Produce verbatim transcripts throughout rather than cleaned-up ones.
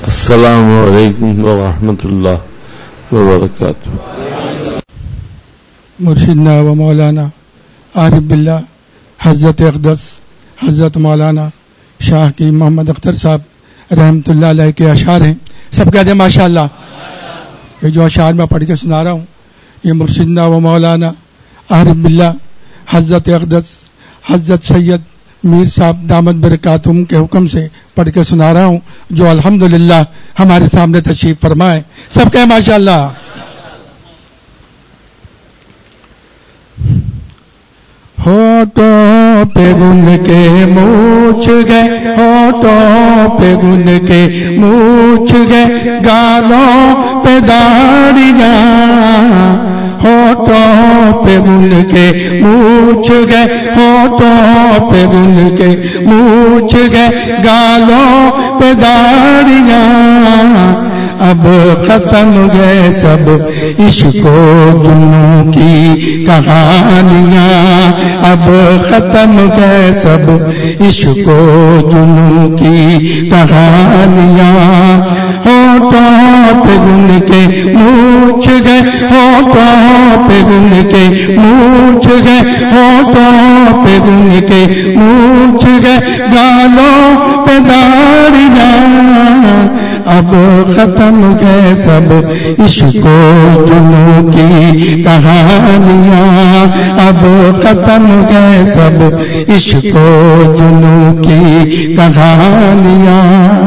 السلام علیکم ورحمۃ اللہ وبرکاتہ. مرشدنا و مولانا عارف باللہ حضرت اقدس حضرت مولانا شاہ کی محمد اختر صاحب رحمۃ اللہ علیہ کے اشعار ہیں. سب کہتے ہیں ماشاء اللہ. یہ جو اشعار میں پڑھ کے سنا رہا ہوں یہ مرشدنا و مولانا عارف باللہ حضرت اقدس حضرت سید میر صاحب دامت برکاتہم کے حکم سے پڑھ کے سنا رہا ہوں جو الحمدللہ ہمارے سامنے تشریف فرمائے. سب کہیں ماشاء اللہ. ہوٹوں پہ گن کے مونچھ گئے ہوٹوں پہ گن کے مونچھ گئے گالوں پہ داڑیاں ہوٹوں پہ گن کے مونچھ گئے ہوٹوں پہ گن کے مونچھ گئے گالوں پہ داڑیاں اب ختم گئے سب عشق و جنوں کی کہانیاں اب ختم گئے سب عشق و جنوں کی کہانیاں ہوٹوں پہ گن کے مونچھ گئے ہوٹوں پہ گن کے مونچھ گئے ہوٹوں پہ گن کے مونچھ گئے گالوں پہ داڑیاں اب ختم گئے سب عشق و جنوں کی کہانیاں اب ختم گئے سب عشق و جنوں کی کہانیاں.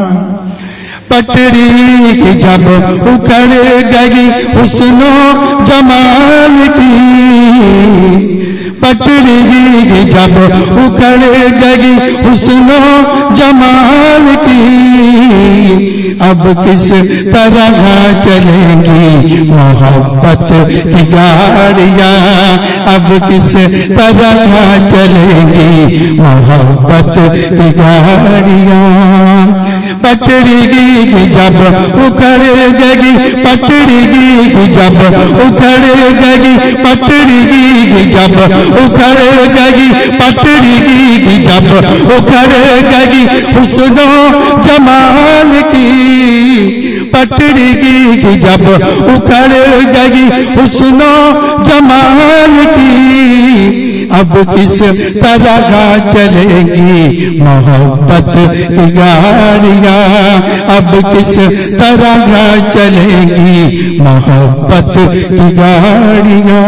پٹری کی جب اکھڑ گئی حسن و جمال کی پٹری کی جب اکھڑ گئی حسن و جمال کی اب کس طرح چلیں گی محبت کی گاڑیاں اب کس طرح چلیں گی محبت کی گاڑیاں. پٹری کی جب اکھڑ گئی پٹری کی جب اکھڑ گئی پٹری کی جب اکھڑ گئی پٹری کی جب اکھڑ گئی حسن و جمال کی پٹری کی جب اکھڑ گئی حسن و جمال کی اب کس طرح چلیں گی محبت کی گاڑیاں اب کس طرح چلیں گی محبت کی گاڑیاں.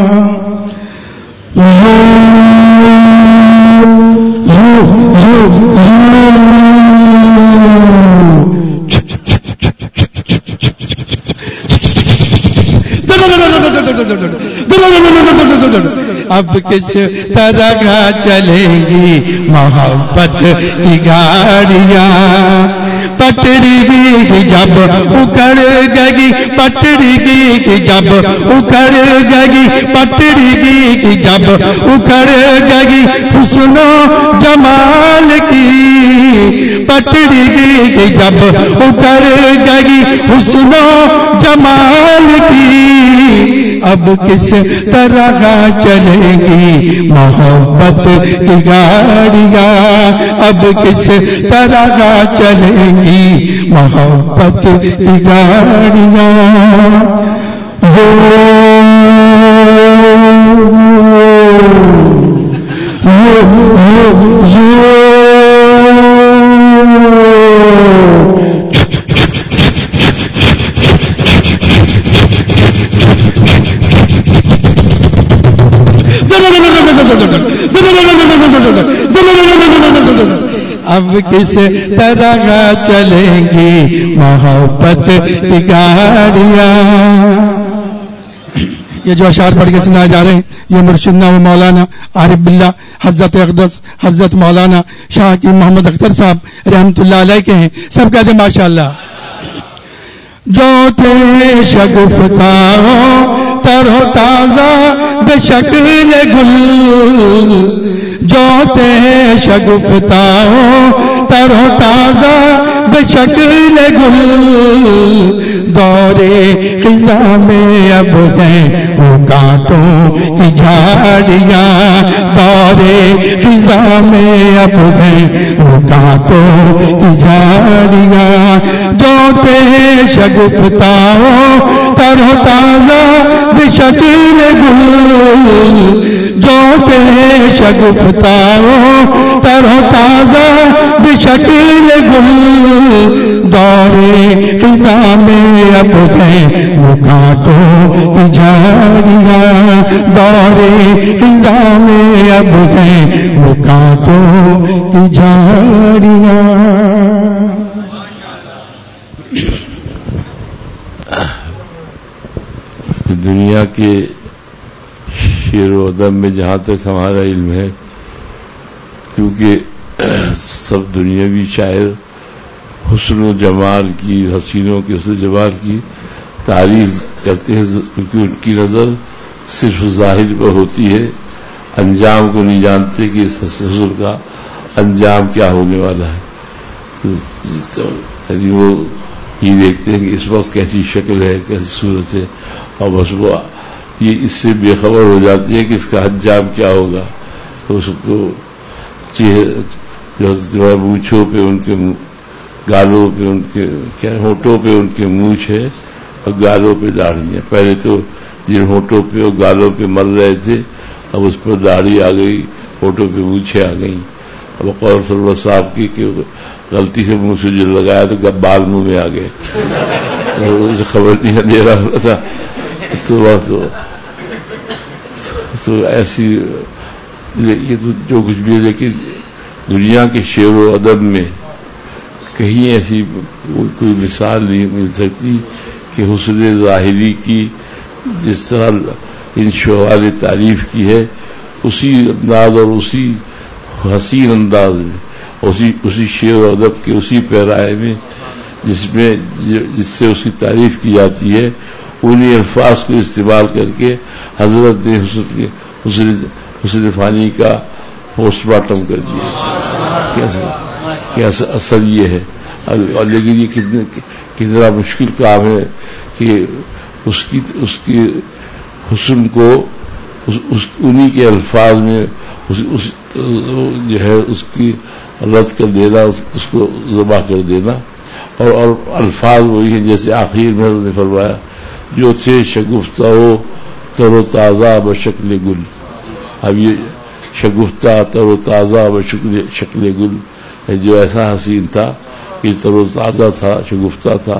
اب کس طرح چلیں گی محبت کی گاڑیاں. پٹری کی جب اکھڑ گئی پٹری کی جب اکھڑ گئی پٹری کی جب اکھڑ گئی حسن و جمال کی پٹری کی جب اکھڑ گئی حسن و جمال کی اب کس طرح چلیں گی محبت کی گاڑیاں اب کس طرح چلیں گی محبت کی گاڑیاں. اب کس طرح چلیں گی محبت کی گاڑیاں. یہ جو اشعار پڑھ کے سنائے جا رہے ہیں یہ مرشدنا و مولانا عارف باللہ حضرت اقدس حضرت مولانا شاہ کی محمد اختر صاحب رحمۃ اللہ علیہ کے ہیں. سب کہتے ہیں ماشاء اللہ. جو تھے شگفتہ تر و تازہ بے شکل گل جو تھے شگفتہ تر و تازہ بے شکل گل دورے خزاں میں اب ہیں وہ کانٹوں کی جھاڑیاں، دورے خزاں میں اب ہیں وہ کانٹوں کی جھاڑیاں، جو تھے شگفتہ تر و تازہ بشکل گل، جو تھے شگفتہ تر و تازہ بشکل گل، دورے خزاں میں اب ہیں وہ کانٹوں کی جھاڑیاں، دورے خزاں میں اب ہیں وہ کانٹوں کی جھاڑیاں۔ دنیا کے شعر و ادب میں جہاں تک ہمارا علم ہے، کیونکہ سب دنیاوی شاعر حسن و جمال کی، حسینوں کے حسن و جمال کی تعریف کرتے ہیں، کیونکہ ان کی نظر صرف ظاہر پر ہوتی ہے، انجام کو نہیں جانتے کہ اس حسن کا انجام کیا ہونے والا ہے۔ یعنی وہ یہ دیکھتے ہیں کہ اس وقت کیسی شکل ہے، کیسی صورت ہے، اور بس وہ یہ اس سے بے خبر ہو جاتی ہے کہ اس کا انجام کیا ہوگا۔ تو اس کو جو مونچھوں پہ ان کے گالوں پہ ان کے کیا ہونٹوں پہ ان کے مونچھ ہے اور گالوں پہ داڑھی ہے۔ پہلے تو جن ہونٹوں پہ اور گالوں پہ مر رہے تھے، اب اس پر داڑھی آ گئی، ہونٹوں پہ مونچھیں آ گئیں۔ اب قول صلی اللہ صاحب کی کہ غلطی سے منہ سے جو لگایا تو بال منہ میں آ گئے، اسے خبر نہیں دے رہا تھا۔ تو تو ایسی یہ تو جو کچھ بھی، لیکن دنیا کے شعر و ادب میں کہیں ایسی کوئی مثال نہیں مل سکتی کہ حسن ظاہری کی جس طرح ان شعراء نے تعریف کی ہے، اسی انداز اور اسی حسین انداز میں، اسی اسی شعر و ادب کے اسی پیرائے میں جس میں جس سے اس کی تعریف کی جاتی ہے، انہی الفاظ کو استعمال کر کے حضرت نے حسن حسن حسن فانی کا پوسٹ مارٹم کر دیا۔ کیا اصل یہ ہے، اور لیکن یہ کتنے کتنا مشکل کام ہے کہ اس کی اس کی حسن کو اس, اس انہی کے الفاظ میں اس, اس جو ہے اس کی رد کر دینا، اس, اس کو ذبح کر دینا، اور اور الفاظ وہی ہیں جیسے آخر میں نے فرمایا، جو تھے شگفتہ ہو تر و تازہ بشکل گل۔ اب یہ شگفتہ تر و تازہ بشکل شکل گل جو ایسا حسین تھا کہ تر و تازہ تھا، شگفتہ تھا،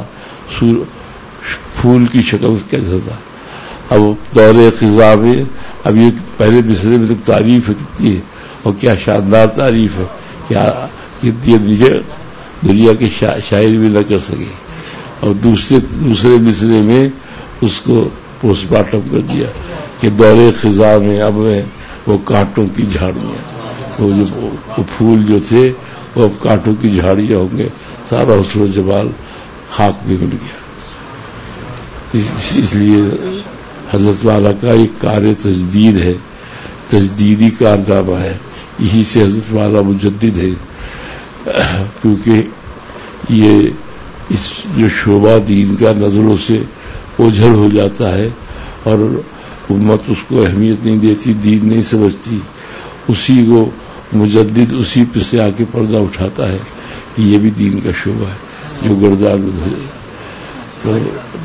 پھول کی شکل کیسا تھا۔ اب دور خزاں میں اب یہ پہلے مصرے میں تک تعریف ہے کتنی ہے، اور کیا شاندار تعریف ہے، کیا یہ دنیا کے شاعر بھی نہ کر سکے، اور دوسرے دوسرے مصرے میں اس کو پوسٹ مارٹم کر دیا کہ دور خزاں میں اب وہ کانٹوں کی جھاڑیاں، وہ جو وہ پھول جو تھے وہ اب کانٹوں کی جھاڑیاں ہوں گے، سارا حسن و جمال خاک میں مل گیا۔ اس, اس لیے حضرت والا کا ایک کار تجدید ہے، تجدیدی کارنامہ ہے، یہی سے حضرت والا مجدد ہے، کیونکہ یہ اس جو شعبہ دین کا نظروں سے اوجھل ہو جاتا ہے اور امت اس کو اہمیت نہیں دیتی، دین نہیں سمجھتی، اسی کو مجدد اسی پہ سے آ کے پردہ اٹھاتا ہے کہ یہ بھی دین کا شعبہ ہے جو گردان ہو جائے۔ تو,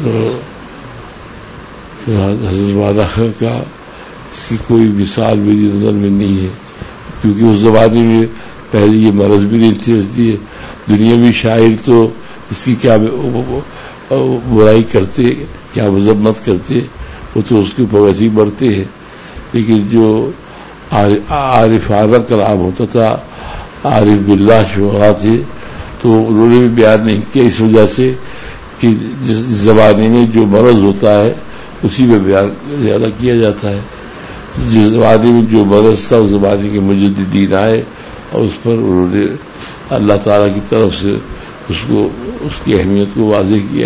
تو حضرت والا کا اس کی کوئی مثال میری نظر میں نہیں ہے، کیونکہ اس زمانے میں پہلے یہ مرض بھی نہیں تھی، اس لیے دنیاوی شاعر تو اس کی کیا برائی کرتے، کیا مذمت کرتے، وہ تو اس کے اوپر ویسے ہی مرتے ہیں، لیکن جو عارفانہ کلام ہوتا تھا، عارف باللہ شعراء تھے، تو انہوں نے بھی بیان نہیں کیا، اس وجہ سے کہ جس زمانے میں جو مرض ہوتا ہے اسی میں بیان زیادہ کیا جاتا ہے۔ جس زمانے میں جو مرض تھا اس زمانے کے مجددین آئے اور اس پر انہوں نے اللہ تعالیٰ کی طرف سے اس کو اس کی اہمیت کو واضح کیا،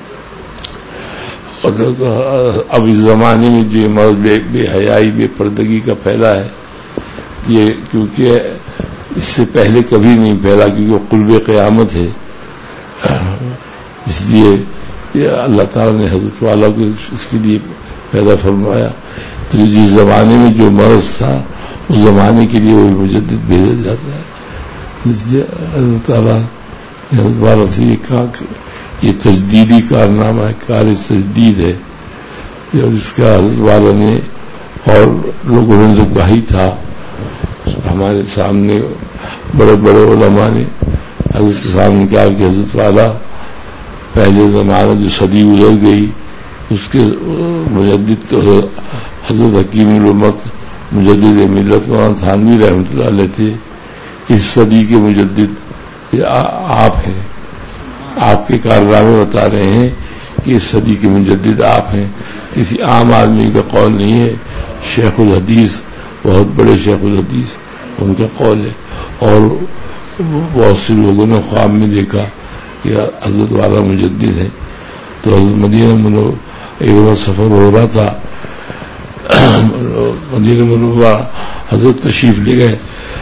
اور اب اس زمانے میں جو مرض بے, بے حیائی بے پردگی کا پھیلا ہے، یہ کیونکہ اس سے پہلے کبھی نہیں پھیلا، کیونکہ قلب قیامت ہے، اس لیے یہ اللہ تعالیٰ نے حضرت والا کو اس کے لیے پیدا فرمایا. تو جس زمانے میں جو مرض تھا اس زمانے کے لیے وہی مجدد بھیجا جاتا ہے. اس لیے اللہ تعالیٰ نے حضرت والا سے یہ کہا کہ یہ تجدیدی کارنامہ ہے، کار تجدید ہے. اور اس کا حضرت والا نے اور لوگوں نے جو گاہی تھا ہمارے سامنے بڑے بڑے علماء نے حضرت کے سامنے کہا کہ حضرت والا پہلے زمانے جو صدی گزر گئی اس کے مجدد تو حضرت حکیم الامت مجدد ملت مولانا تھانوی رحمۃ اللہ علیہ تھے. اس صدی کے مجدد آپ ہیں. آپ کے کارنامے بتا رہے ہیں کہ اس صدی کے مجدد آپ ہیں. کسی عام آدمی کا قول نہیں ہے. شیخ الحدیث بہت بڑے شیخ الحدیث ان کا قول ہے. اور بہت سے لوگوں نے خواب میں دیکھا کہ حضرت والا مجدد ہے. تو حضرت مدینہ منورہ ایک بار سفر ہو رہا تھا، مدینہ منورہ حضرت تشریف لے گئے.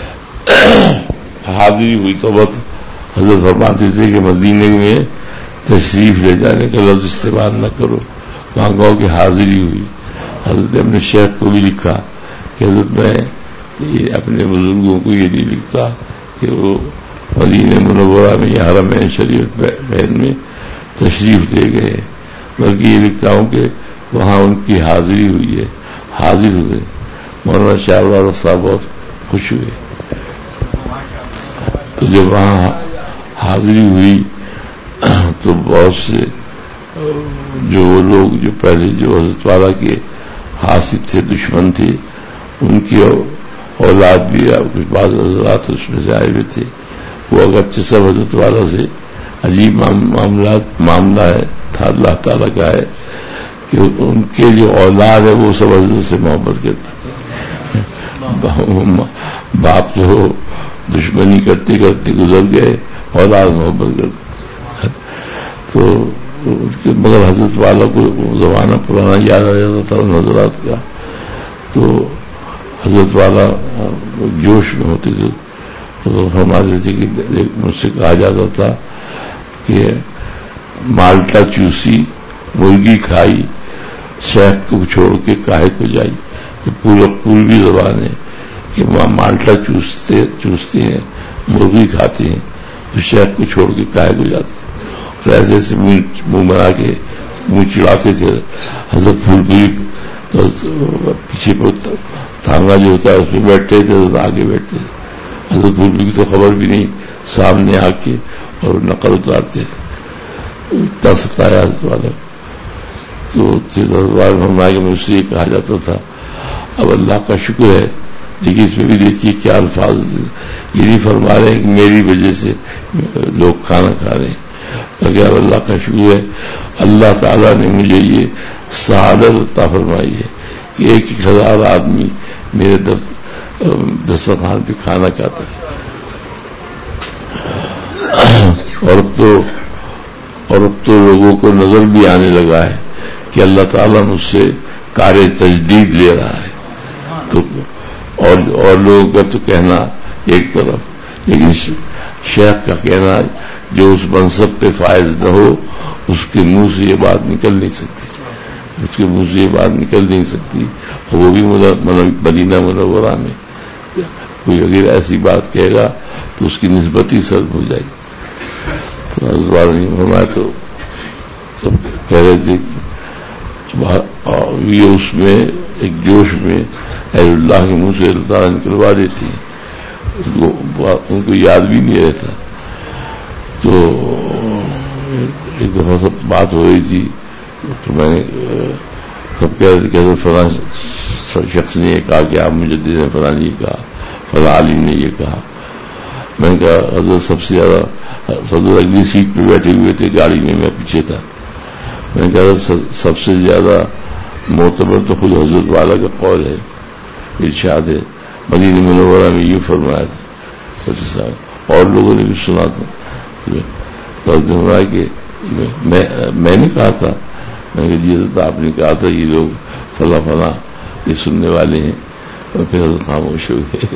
حاضری ہوئی تو بہت حضرت فرماتے تھے کہ مدینے میں تشریف لے جانے کا لفظ استعمال نہ کرو، وہاں کہو کہ حاضری ہوئی. حضرت نے اپنے شیخ کو بھی لکھا کہ حضرت میں یہ اپنے بزرگوں کو یہ نہیں لکھتا کہ وہ مدینہ منورہ میں یا حرمین شریف بہن میں تشریف لے گئے، بلکہ یہ لکھتا ہوں کہ وہاں ان کی حاضری ہوئی ہے، حاضر ہوئے. مولانا شاہ والا صاحب بہت خوش ہوئے. تو جب وہاں حاضری ہوئی تو بہت سے جو لوگ جو پہلے جو حضرت والا کے حاسد تھے، دشمن تھے، ان کی اولاد بھی کچھ بعض حضرات اس میں سے آئے ہوئے تھے. وہ اگرچہ سب حضرت والا سے عجیب معاملات معاملہ ہے تھا، اللہ تعالیٰ کا ہے کہ ان کے جو اولاد ہے وہ سب حضرت سے محبت کرتے. باپ جو دشمنی کرتے کرتے گزر گئے، اولاد محبت کرتے. تو مگر حضرت والا کو زمانہ پرانا یاد آ جاتا تھا ان حضرات کا. تو حضرت والا جوش میں ہوتے تھے. تو ہمارے تھے کہ مجھ سے کہا جاتا تھا کہ مالٹا چوسی مرغی کھائی شیخ کو چھوڑ کے کاہے کو جائی. یہ پورا پوروی زبان ہے کہ وہاں مالٹا چوستے چوستے ہیں، مرغی کھاتے ہیں، تو شیخ کو چھوڑ کے کاہے کو جاتے ہیں. اور ایسے ایسے منہ بنا کے منہ چڑھاتے تھے. حضرت پھول بھی پیچھے تھانگا جو ہوتا ہے اس میں بیٹھتے تھے، حضرت آگے بیٹھتے تھے. حضرت پھول کی تو خبر بھی نہیں، سامنے آ کے اور نقل اتارتے تھے. اتنا ستایا حضرت والا. تو فرمایا کہ مجھ سے یہ کہا جاتا تھا. اب اللہ کا شکر ہے، لیکن اس میں بھی دیکھیے کیا الفاظ، یہ نہیں فرما رہے ہیں کہ میری وجہ سے لوگ کھانا کھا رہے ہیں، بلکہ اب اللہ کا شکر ہے اللہ تعالیٰ نے مجھے یہ سعادت عطا فرمائی ہے کہ ایک ایک ہزار آدمی میرے دسترخوان پہ کھانا کھاتا ہے. اور اب تو اور اب تو لوگوں کو نظر بھی آنے لگا ہے کہ اللہ تعالیٰ مجھ سے کار تجدید لے رہا ہے. تو اور اور لوگوں کا تو کہنا ایک طرف، لیکن شیخ کا کہنا جو اس منصب پہ فائز نہ ہو اس کے منہ سے یہ بات نکل نہیں سکتی، اس کے منہ سے یہ بات نکل نہیں سکتی. اور وہ بھی مدینہ منورہ میں کوئی اگر ایسی بات کہے گا تو اس کی نسبت ہی سرد ہو جائے گی. تو اس بار نہیں فرمایا تو سب کہہ رہے تھے یہ اس میں ایک جوش میں اہل اللہ کے منہ سے اللہ تعالیٰ نکلوا دیتی ہیں، ان کو یاد بھی نہیں رہتا. تو ایک دفعہ سب بات ہو رہی تھی تو میں نے سب کہہ رہے تھے کہ فلاں شخص نے یہ کہا کہ آپ مجدد نے فلاں یہ کہا، فلاں عالم نے یہ کہا. میں نے کہا حضرت سب سے زیادہ حضرت اگلی سیٹ پہ بیٹھے ہوئے تھے گاڑی میں، میں پیچھے تھا. میں نے کہا سب سے زیادہ معتبر تو خود حضرت والا کا قول ہے، ارشاد ہے مدینہ منورہ میں یہ فرمایا تھا. اور لوگوں نے بھی سنا تھا کہ میں میں نے کہا تھا، میں نے جی حضرت آپ نے کہا تھا یہ لوگ فلاں فلاں یہ سننے والے ہیں. اور پھر حضرت خاموش ہو گئے.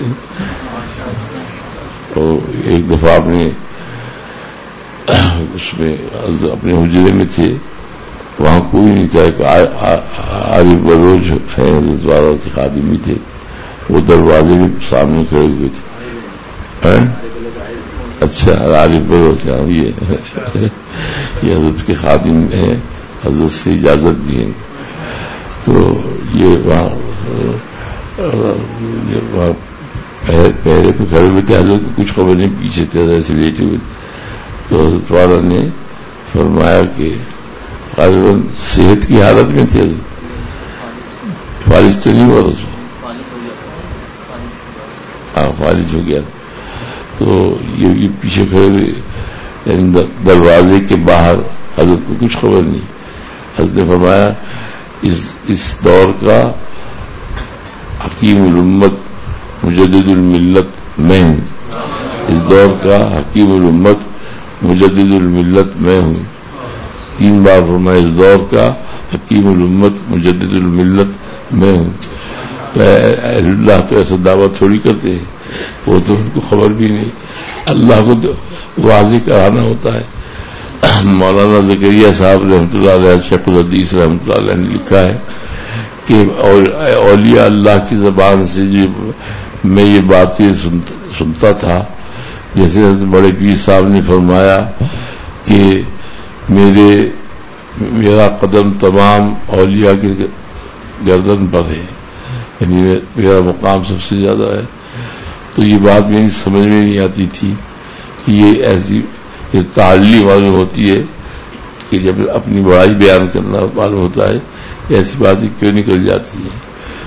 اور ایک دفعہ آپ نے اس میں اپنے حجرے میں تھے وہاں کوئی نہیں تھا. ایک عارف بلوچ ہے حضرت والا کے خادمی تھے, وہ دروازے بھی سامنے کھڑے ہوئے تھے. اچھا عارف بلوچ یہ یہ حضرت کے خادم ہیں, حضرت سے اجازت دی ہے. تو یہ وہاں وہاں پہرے پہ کھڑے ہوئے تھے. حضرت کچھ خبر نہیں, پیچھے تھے ایسے لیٹے ہوئے. تو حضرت والا نے فرمایا کہ غالباً صحت کی حالت میں تھے, فالج تو نہیں ہوا, ہاں فالج ہو گیا. تو یہ پیچھے کھڑے ہوئے, یعنی دروازے کے باہر. حضرت کو کچھ خبر نہیں. حضرت نے فرمایا اس اس دور کا حکیم الامت مجدد الملت میں ہوں. اس دور کا حکیم الامت مجدد الملت میں ہوں. تین بار فرمایا اس دور کا حکیم الامت مجدد الملت میں ہوں. تو اہل اللہ تو ایسا دعویٰ تھوڑی کرتے ہیں, وہ تو ان کو خبر بھی نہیں. اللہ کو واضح کرانا ہوتا ہے. مولانا زکریا صاحب رحمۃ اللہ علیہ, شیخ الحدیث رحمۃ اللہ علیہ نے لکھا ہے کہ اولیاء اللہ کی زبان سے جو میں یہ باتیں سنتا تھا, جیسے بڑے پیر صاحب نے فرمایا کہ میرے میرا قدم تمام اولیاء کے گردن پر ہے, یعنی میرا مقام سب سے زیادہ ہے. تو یہ بات میری سمجھ میں نہیں آتی تھی کہ یہ ایسی یہ تعلی معلوم ہوتی ہے کہ جب اپنی بڑائی بیان کرنا معلوم ہوتا ہے, ایسی باتیں کیوں نکل جاتی ہیں.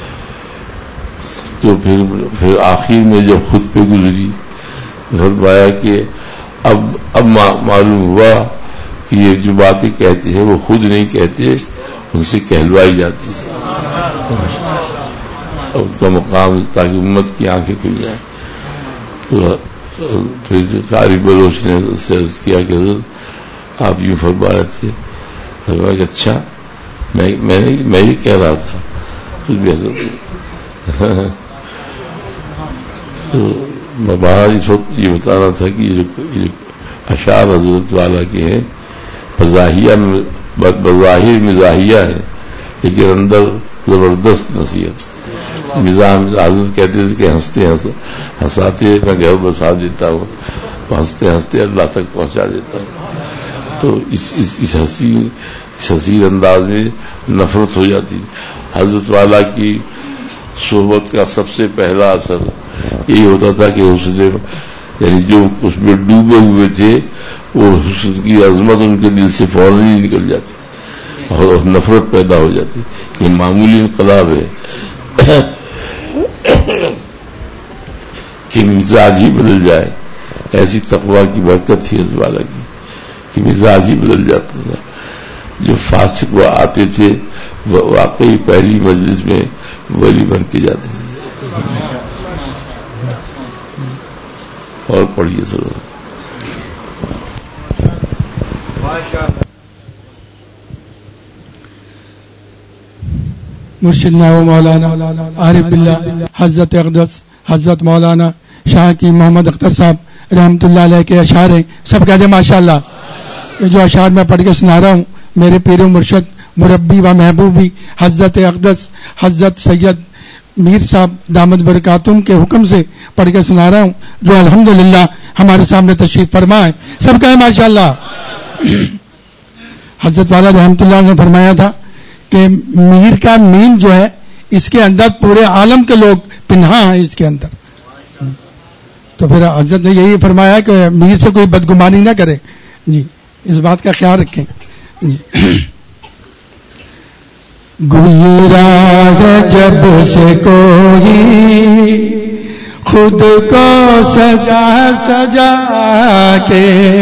تو پھر پھر آخر میں جب خود پہ گزری, فرمایا کہ اب اب معلوم ہوا کہ یہ جو باتیں کہتے ہیں وہ خود نہیں کہتے, ان سے کہلوائی جاتی ہے. ان کا مقام تاکہ امت کی آنکھیں کھل جائیں. تو پھر قاری بلوچ نے اس سے عرض کیا کہ حضرت آپ یوں فرما رہے تھے. فرمایا کہ اچھا میں میں نے میں یہ کہہ رہا تھا. کچھ بھی حضرت تو میں باہر اس وقت یہ بتا رہا تھا کہ یہ جو اشعار حضرت والا کے ہیں بظاہیہ میں بظاہر مزاحیہ ہے, لیکن اندر زبردست نصیحت. مزاح حضرت کہتے تھے کہ ہنستے ہنساتے میں گھر بسا دیتا ہوں, ہنستے ہنستے اللہ تک پہنچا دیتا ہوں. تو اس اس اس حسین اس حسین انداز میں نفرت ہو جاتی. حضرت والا کی صحبت کا سب سے پہلا اثر یہی ہوتا تھا کہ اس نے یعنی جو اس میں ڈوبے ہوئے تھے وہ حسن کی عظمت ان کے دل سے فوراً ہی نکل جاتی اور نفرت پیدا ہو جاتی. یہ معمولی انقلاب ہے کہ مزاج ہی بدل جائے. ایسی تقویٰ کی برکت تھی حضرت والا کی کہ مزاج ہی بدل جاتا تھا. جو فاسق وہ آتے تھے وہ واقعی پہلی مجلس میں ولی بن کے جاتے تھے. اور پڑھیے سر. مرشدنا و مولانا عارف باللہ حضرت اقدس حضرت مولانا شاہ کی محمد اختر صاحب رحمۃ اللہ علیہ کے اشعار ہیں. سب کہتے ہیں ماشاء اللہ. یہ جو اشعار میں پڑھ کے سنا رہا ہوں میرے پیر و مرشد مربی و محبوبی حضرت اقدس حضرت سید میر صاحب دامت برکاتم کے حکم سے پڑھ کے سنا رہا ہوں, جو الحمدللہ ہمارے سامنے تشریف فرما ہے. سب کہیں ماشاء اللہ. حضرت والا رحمۃ اللہ نے فرمایا تھا کہ میر کا میم جو ہے اس کے اندر پورے عالم کے لوگ پنہا ہیں اس کے اندر. تو پھر حضرت نے یہی فرمایا کہ میر سے کوئی بدگمانی نہ کرے. جی اس بات کا خیال رکھیں. جی گزرا ہے جب سے کوئی خود کو سجا سجا کے,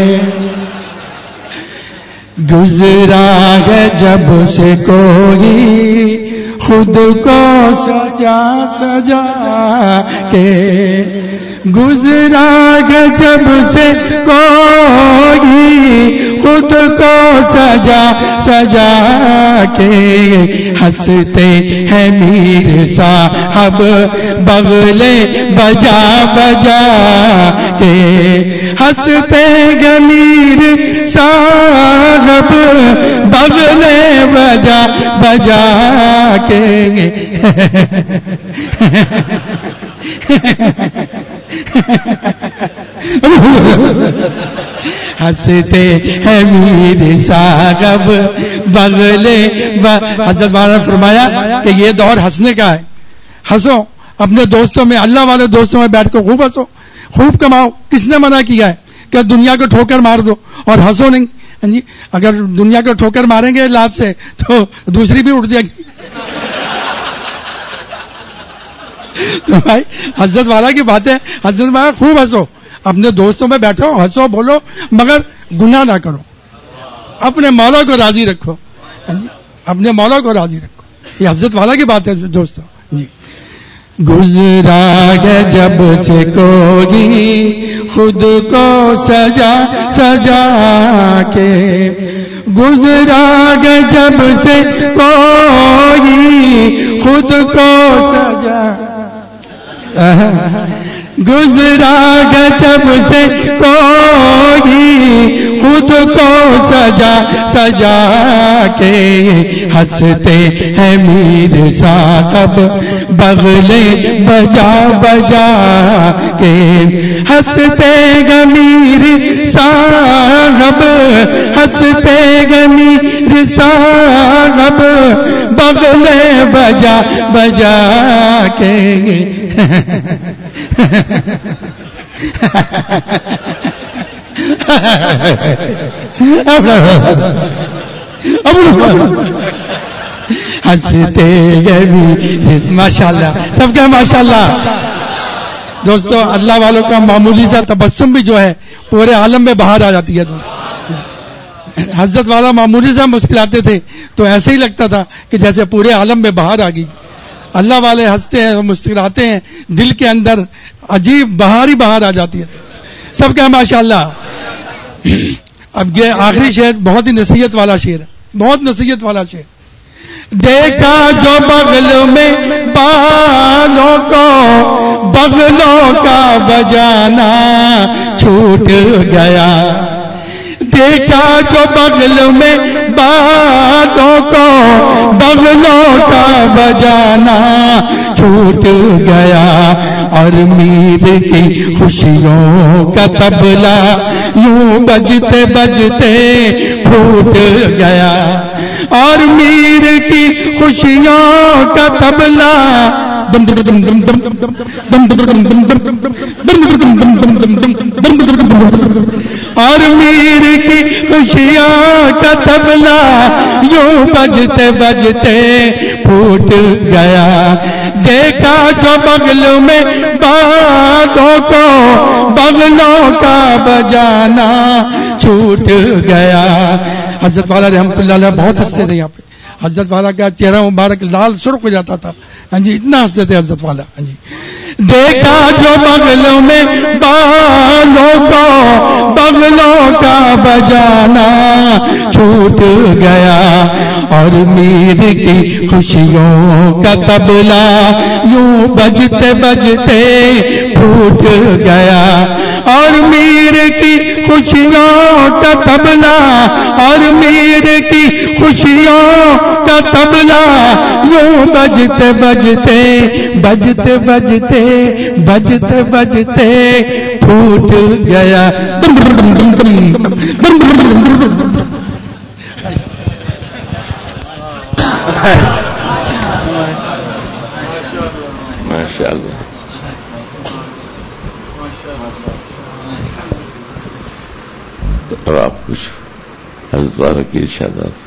گزرا ہے جب سے کوئی خود کو سجا سجا کے, گزرا ہے جب سے کوئی خود کو سجا سجا کے, ہنستے ہیں میر صاحب بغلے بجا بجا کے, ہنستے ہیں میر صاحب صاحب بغلے بجا بجا کے ہنستے ہیں میر صاحب بغلے. حضرت مولانا نے فرمایا کہ یہ دور ہنسنے کا ہے. ہنسو اپنے دوستوں میں, اللہ والے دوستوں میں بیٹھ کر خوب ہنسو, خوب کماؤ. کس نے منع کیا ہے کہ دنیا کو ٹھوکر مار دو اور ہنسو نہیں؟ جی اگر دنیا کو ٹھوکر ماریں گے لات سے تو دوسری بھی اٹھ جائے گی. تو بھائی حضرت والا کی باتیں, حضرت والا خوب ہنسو, اپنے دوستوں میں بیٹھو, ہنسو, بولو, مگر گناہ نہ کرو, اپنے مولا کو راضی رکھو, اپنے مولا کو راضی رکھو. یہ حضرت والا کی بات ہے دوستوں. جی گزرا ہے جب سے کوئی خود کو سجا سجا کے, گزرا ہے جب سے کوئی خود کو سجا, گزرا ہے جب سے کوئی خود کو سجا سجا کے, ہنستے ہیں میر صاحب بغلے بجا بجا کے, ہنستے گا میر صاحب, ہنستے گا میر صاحب بغلے بجا بجا کے. ہنستے گئے ماشاء اللہ, سب کا ماشاء اللہ. دوستوں اللہ والوں کا معمولی سا تبسم بھی جو ہے پورے عالم میں باہر آ جاتی ہے. دوست حضرت والا معمولی سا مسکراتے تھے تو ایسے ہی لگتا تھا کہ جیسے پورے عالم میں باہر آ گئی. اللہ والے ہنستے ہیں, مسکراتے ہیں, دل کے اندر عجیب بہار ہی باہر آ جاتی ہے. سب کا ماشاء اللہ. اب یہ آخری شعر بہت ہی نصیحت والا شعر ہے, بہت نصیحت والا شعر. دیکھا جو بغل میں بالوں کو بغلوں کا بجانا چھوٹ گیا, دیکھا جو بغل میں بالوں کو بغلوں کا بجانا چھوٹ گیا, اور میر کی خوشیوں کا طبلہ یوں بجتے بجتے پھوٹ گیا, اور میر کی خوشیوں کا طبلہ اور میر کی خوشیوں کا طبلہ یوں بجتے بجتے پھوٹ گیا. دیکھا جو بغلوں میں بالوں کو بغلوں کا بجانا چھوٹ گیا. حضرت والا رحمۃ اللہ علیہ بہت ہنستے تھے. یہاں پہ حضرت والا کا چہرہ مبارک لال سرخ ہو جاتا تھا. ہاں جی اتنا ہنستے تھے حضرت والا. ہاں جی دیکھا جو بغلوں میں بالوں کو بغلوں کا بجانا چھوٹ گیا, اور میر کی خوشیوں کا طبلہ یوں بجتے بجتے پھوٹ گیا, اور میر کی خوشیوں کا طبلہ اور میر کی خوشیوں کا طبلہ یوں بجتے بجتے بجتے بجتے بجتے بجتے پھوٹ گیا. ماشاء اللہ. اور آپ کچھ حضرت والا کی ارشادات.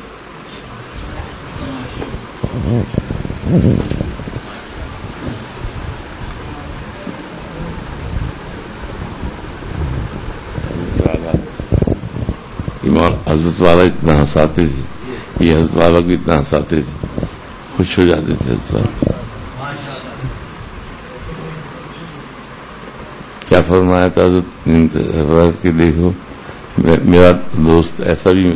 ایمان حضرت والا اتنا ہنساتے تھے, یہ حضرت والا کو اتنا ہنساتے تھے, خوش ہو جاتے تھے حضرت والا. کیا فرمایا تھا حضرت کہ دیکھو میرا دوست ایسا بھی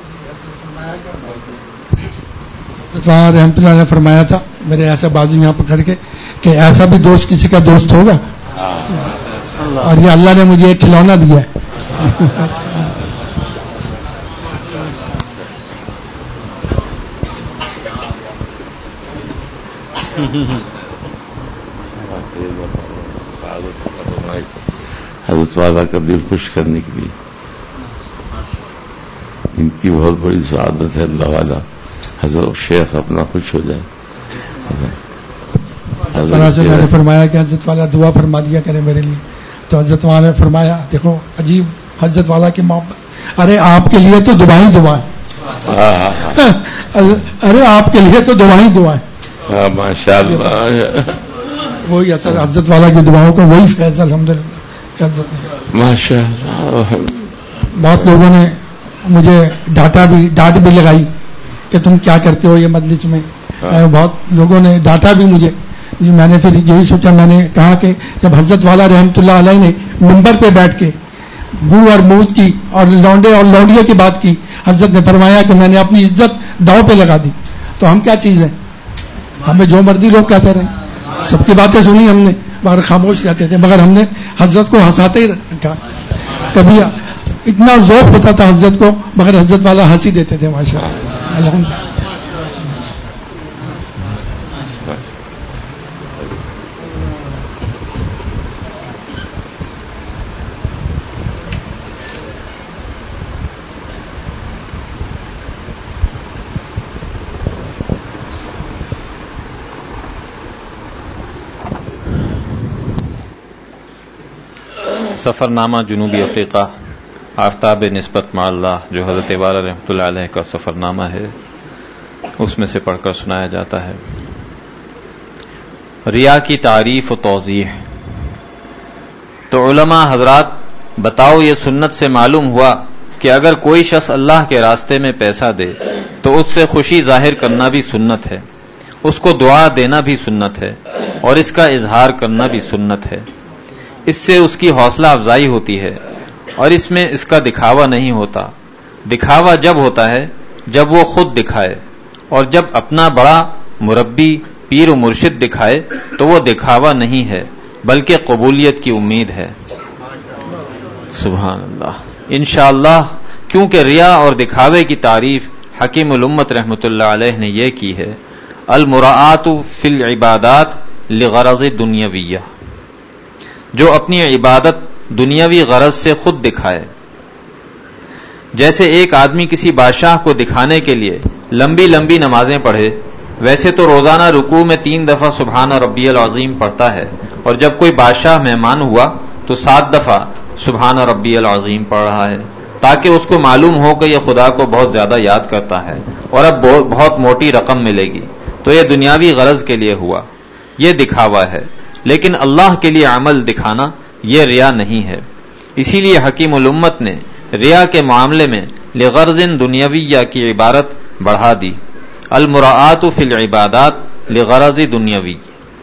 رحمت اللہ نے فرمایا تھا میرے ایسا بازو یہاں پکڑ کے کہ ایسا بھی دوست کسی کا دوست ہوگا, اور یہ اللہ نے مجھے ایک کھلونا دیا ہے. حضرت والا کا دل خوش کرنے کے لیے ان کی بہت بڑی سعادت ہے. اللہ والا حضرت شیخ اپنا خوش ہو جائے. حضرت سے میں نے فرمایا کہ حضرت والا دعا فرما دیا کرے میرے لیے, تو حضرت والا نے فرمایا دیکھو عجیب حضرت والا کی محبت, ارے آپ کے لیے تو دعائیں دعا ہے, ارے آپ کے لیے تو دعائیں دعا ہے. ماشاء اللہ وہی اثر حضرت والا کی دعاؤں کا وہی فیض الحمدللہ. ماشاء اللہ بہت لوگوں نے مجھے ڈانٹا بھی ڈانٹ بھی لگائی کہ تم کیا کرتے ہو یہ مجلس میں, بہت لوگوں نے ڈانٹا بھی مجھے. میں نے پھر یہی سوچا, میں نے کہا کہ جب حضرت والا رحمت اللہ علیہ نے منبر پہ بیٹھ کے بو اور موت کی اور لونڈے اور لونڈیوں کی بات کی, حضرت نے فرمایا کہ میں نے اپنی عزت داؤ پہ لگا دی, تو ہم کیا چیز ہیں, ہمیں جو مرضی لوگ کہتے رہے, سب کی باتیں سنی ہم نے مگر خاموش رہتے تھے, مگر ہم نے حضرت کو ہنساتے ہی رکھا. کبھی اتنا ذوق ہوتا تھا حضرت کو, مگر حضرت والا ہنسی دیتے تھے. ماشاء اللہ الحمدللہ. سفر نامہ جنوبی افریقہ آفتاب نسبت مع اللہ, جو حضرت والا رحمۃ اللہ علیہ کا سفر نامہ ہے, اس میں سے پڑھ کر سنایا جاتا ہے. ریا کی تعریف و توضیح. تو علماء حضرات بتاؤ, یہ سنت سے معلوم ہوا کہ اگر کوئی شخص اللہ کے راستے میں پیسہ دے تو اس سے خوشی ظاہر کرنا بھی سنت ہے, اس کو دعا دینا بھی سنت ہے, اور اس کا اظہار کرنا بھی سنت ہے. اس سے اس کی حوصلہ افزائی ہوتی ہے, اور اس میں اس کا دکھاوا نہیں ہوتا. دکھاوا جب ہوتا ہے جب وہ خود دکھائے, اور جب اپنا بڑا مربی پیر و مرشد دکھائے تو وہ دکھاوا نہیں ہے بلکہ قبولیت کی امید ہے. سبحان اللہ. انشاءاللہ کیونکہ ریا اور دکھاوے کی تعریف حکیم الامت رحمۃ اللہ علیہ نے یہ کی ہے, المراعات فی العبادات لغرض دنیاویہ, جو اپنی عبادت دنیاوی غرض سے خود دکھائے. جیسے ایک آدمی کسی بادشاہ کو دکھانے کے لیے لمبی لمبی نمازیں پڑھے, ویسے تو روزانہ رکوع میں تین دفعہ سبحان ربی العظیم پڑھتا ہے, اور جب کوئی بادشاہ مہمان ہوا تو سات دفعہ سبحان ربی العظیم پڑھ رہا ہے, تاکہ اس کو معلوم ہو کہ یہ خدا کو بہت زیادہ یاد کرتا ہے اور اب بہت موٹی رقم ملے گی. تو یہ دنیاوی غرض کے لیے ہوا, یہ دکھاوا ہے. لیکن اللہ کے لیے عمل دکھانا یہ ریا نہیں ہے. اسی لیے حکیم الامت نے ریا کے معاملے میں لغرض دنیاویہ کی عبارت بڑھا دی, المراعات فی العبادات لغرض دنیاوی.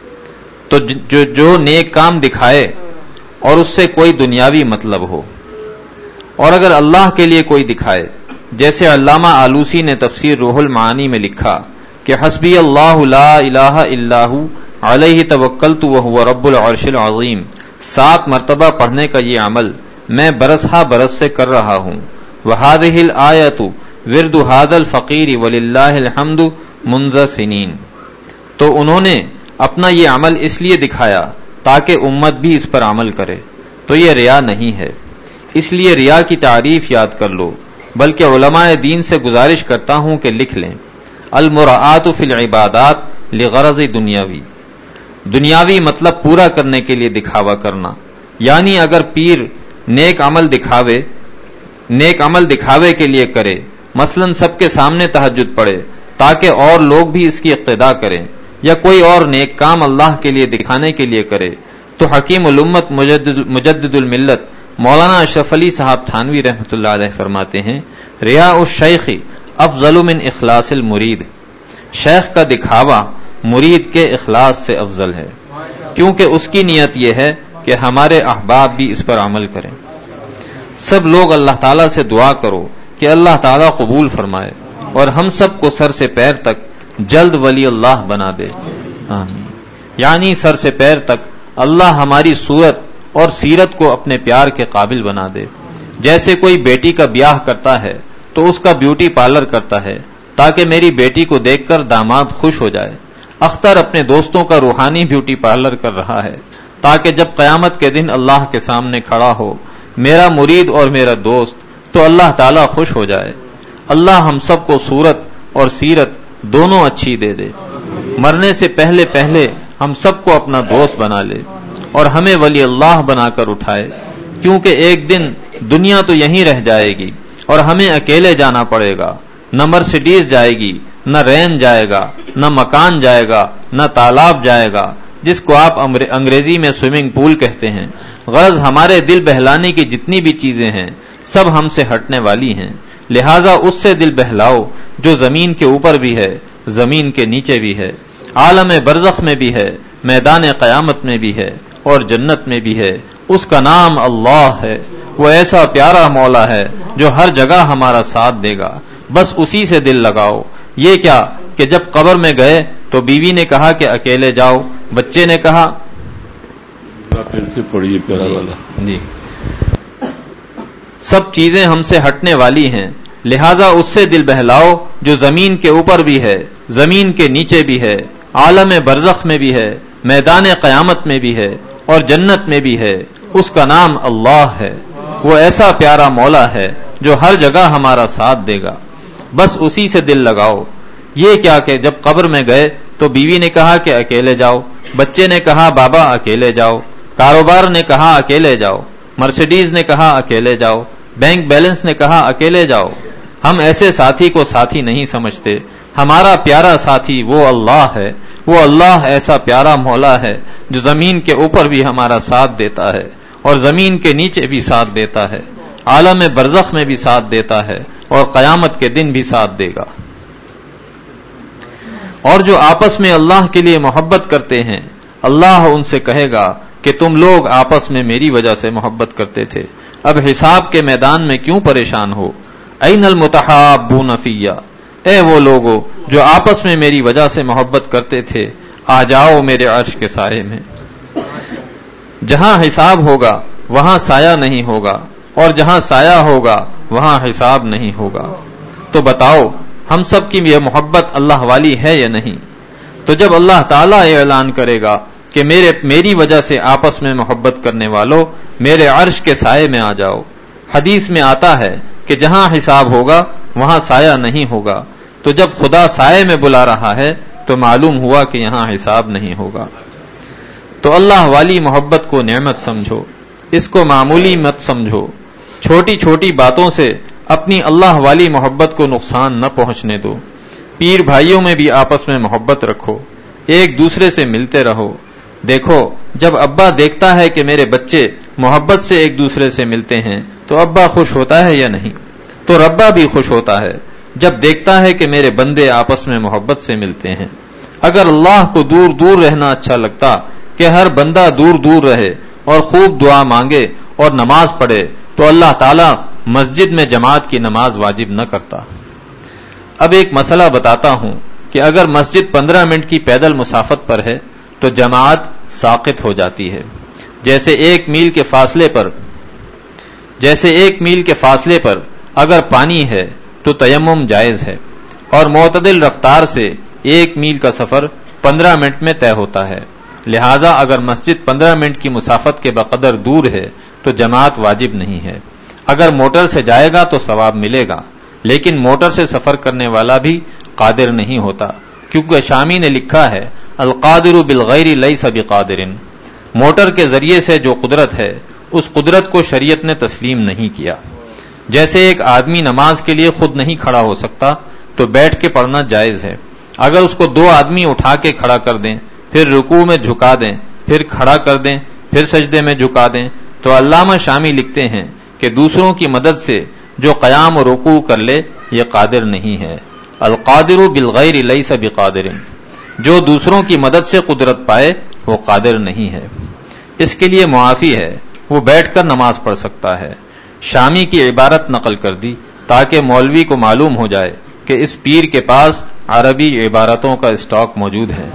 تو جو, جو نیک کام دکھائے اور اس سے کوئی دنیاوی مطلب ہو, اور اگر اللہ کے لیے کوئی دکھائے, جیسے علامہ آلوسی نے تفسیر روح المعانی میں لکھا کہ حسبی اللہ لا الہ الا ھو علیہ توکلت وہو رب العرش العظیم, سات مرتبہ پڑھنے کا یہ عمل میں برس ہا برس سے کر رہا ہوں. وہذہ الآیۃ ورد ھذا الفقیر وللہ الحمد منذ سنین. تو انہوں نے اپنا یہ عمل اس لیے دکھایا تاکہ امت بھی اس پر عمل کرے, تو یہ ریا نہیں ہے. اس لیے ریا کی تعریف یاد کر لو, بلکہ علماء دین سے گزارش کرتا ہوں کہ لکھ لیں, المراعات فی العبادات لغرض دنیاوی. دنیاوی مطلب پورا کرنے کے لیے دکھاوا کرنا, یعنی اگر پیر نیک عمل دکھاوے نیک عمل دکھاوے کے لیے کرے, مثلا سب کے سامنے تہجد پڑھے تاکہ اور لوگ بھی اس کی اقتدا کریں, یا کوئی اور نیک کام اللہ کے لیے دکھانے کے لیے کرے, تو حکیم الامت مجدد, مجدد الملت مولانا اشرف علی صاحب تھانوی رحمۃ اللہ علیہ فرماتے ہیں, ریا الشیخ افضل من اخلاص المرید. شیخ کا دکھاوا مرید کے اخلاص سے افضل ہے, کیونکہ اس کی نیت یہ ہے کہ ہمارے احباب بھی اس پر عمل کریں. سب لوگ اللہ تعالیٰ سے دعا کرو کہ اللہ تعالیٰ قبول فرمائے اور ہم سب کو سر سے پیر تک جلد ولی اللہ بنا دے. آمین. یعنی سر سے پیر تک اللہ ہماری صورت اور سیرت کو اپنے پیار کے قابل بنا دے. جیسے کوئی بیٹی کا بیاہ کرتا ہے تو اس کا بیوٹی پارلر کرتا ہے تاکہ میری بیٹی کو دیکھ کر داماد خوش ہو جائے. اختر اپنے دوستوں کا روحانی بیوٹی پارلر کر رہا ہے تاکہ جب قیامت کے دن اللہ کے سامنے کھڑا ہو میرا مرید اور میرا دوست تو اللہ تعالیٰ خوش ہو جائے. اللہ ہم سب کو صورت اور سیرت دونوں اچھی دے دے. مرنے سے پہلے پہلے ہم سب کو اپنا دوست بنا لے اور ہمیں ولی اللہ بنا کر اٹھائے، کیونکہ ایک دن دنیا تو یہیں رہ جائے گی اور ہمیں اکیلے جانا پڑے گا. نہ مرسیڈیز جائے گی، نہ رین جائے گا، نہ مکان جائے گا، نہ تالاب جائے گا جس کو آپ انگریزی میں سوئمنگ پول کہتے ہیں. غرض ہمارے دل بہلانے کی جتنی بھی چیزیں ہیں سب ہم سے ہٹنے والی ہیں، لہذا اس سے دل بہلاؤ جو زمین کے اوپر بھی ہے، زمین کے نیچے بھی ہے، عالم برزخ میں بھی ہے، میدان قیامت میں بھی ہے اور جنت میں بھی ہے. اس کا نام اللہ ہے. وہ ایسا پیارا مولا ہے جو ہر جگہ ہمارا ساتھ دے گا، بس اسی سے دل لگاؤ. یہ کیا کہ جب قبر میں گئے تو بیوی نے کہا کہ اکیلے جاؤ، بچے نے کہا پھر سے پڑھیے پیارا والا. جی سب چیزیں ہم سے ہٹنے والی ہیں، لہذا اس سے دل بہلاؤ جو زمین کے اوپر بھی ہے، زمین کے نیچے بھی ہے، عالم برزخ میں بھی ہے، میدان قیامت میں بھی ہے اور جنت میں بھی ہے. اس کا نام اللہ ہے. وہ ایسا پیارا مولا ہے جو ہر جگہ ہمارا ساتھ دے گا، بس اسی سے دل لگاؤ. یہ کیا کہ جب قبر میں گئے تو بیوی نے کہا کہ اکیلے جاؤ، بچے نے کہا بابا اکیلے جاؤ، کاروبار نے کہا اکیلے جاؤ، مرسیڈیز نے کہا اکیلے جاؤ، بینک بیلنس نے کہا اکیلے جاؤ. ہم ایسے ساتھی کو ساتھی نہیں سمجھتے. ہمارا پیارا ساتھی وہ اللہ ہے. وہ اللہ ایسا پیارا مولا ہے جو زمین کے اوپر بھی ہمارا ساتھ دیتا ہے اور زمین کے نیچے بھی ساتھ دیتا ہے، عالم برزخ میں بھی ساتھ دیتا ہے اور قیامت کے دن بھی ساتھ دے گا. اور جو آپس میں اللہ کے لیے محبت کرتے ہیں اللہ ان سے کہے گا کہ تم لوگ آپس میں میری وجہ سے محبت کرتے تھے، اب حساب کے میدان میں کیوں پریشان ہو؟ این المتحابون فیّ، اے وہ لوگو جو آپس میں میری وجہ سے محبت کرتے تھے، آ جاؤ میرے عرش کے سائے میں. جہاں حساب ہوگا وہاں سایہ نہیں ہوگا اور جہاں سایہ ہوگا وہاں حساب نہیں ہوگا. تو بتاؤ ہم سب کی یہ محبت اللہ والی ہے یا نہیں؟ تو جب اللہ تعالیٰ اعلان کرے گا کہ میرے میری وجہ سے آپس میں محبت کرنے والوں میرے عرش کے سائے میں آ جاؤ. حدیث میں آتا ہے کہ جہاں حساب ہوگا وہاں سایہ نہیں ہوگا. تو جب خدا سائے میں بلا رہا ہے تو معلوم ہوا کہ یہاں حساب نہیں ہوگا. تو اللہ والی محبت کو نعمت سمجھو، اس کو معمولی مت سمجھو. چھوٹی چھوٹی باتوں سے اپنی اللہ والی محبت کو نقصان نہ پہنچنے دو. پیر بھائیوں میں بھی آپس میں محبت رکھو، ایک دوسرے سے ملتے رہو. دیکھو جب ابا دیکھتا ہے کہ میرے بچے محبت سے ایک دوسرے سے ملتے ہیں تو ابا خوش ہوتا ہے یا نہیں؟ تو ربا بھی خوش ہوتا ہے جب دیکھتا ہے کہ میرے بندے آپس میں محبت سے ملتے ہیں. اگر اللہ کو دور دور رہنا اچھا لگتا کہ ہر بندہ دور دور رہے اور خوب دعا مانگے اور نماز پڑھے تو اللہ تعالیٰ مسجد میں جماعت کی نماز واجب نہ کرتا. اب ایک مسئلہ بتاتا ہوں کہ اگر مسجد پندرہ منٹ کی پیدل مسافت پر ہے تو جماعت ساقط ہو جاتی ہے. جیسے ایک میل کے فاصلے پر جیسے ایک میل کے فاصلے پر اگر پانی ہے تو تیمم جائز ہے اور معتدل رفتار سے ایک میل کا سفر پندرہ منٹ میں طے ہوتا ہے. لہذا اگر مسجد پندرہ منٹ کی مسافت کے بقدر دور ہے تو جماعت واجب نہیں ہے. اگر موٹر سے جائے گا تو ثواب ملے گا، لیکن موٹر سے سفر کرنے والا بھی قادر نہیں ہوتا، کیونکہ شامی نے لکھا ہے القادر بالغیر لیس بقادر. موٹر کے ذریعے سے جو قدرت ہے اس قدرت کو شریعت نے تسلیم نہیں کیا. جیسے ایک آدمی نماز کے لیے خود نہیں کھڑا ہو سکتا تو بیٹھ کے پڑھنا جائز ہے. اگر اس کو دو آدمی اٹھا کے کھڑا کر دیں، پھر رکوع میں جھکا دیں، پھر کھڑا کر دیں، پھر سجدے میں جھکا دیں، تو علامہ شامی لکھتے ہیں کہ دوسروں کی مدد سے جو قیام و رکوع کر لے یہ قادر نہیں ہے. القادر بالغیر لیس بقادر، جو دوسروں کی مدد سے قدرت پائے وہ قادر نہیں ہے. اس کے لیے معافی ہے، وہ بیٹھ کر نماز پڑھ سکتا ہے. شامی کی عبارت نقل کر دی تاکہ مولوی کو معلوم ہو جائے کہ اس پیر کے پاس عربی عبارتوں کا اسٹاک موجود ہے.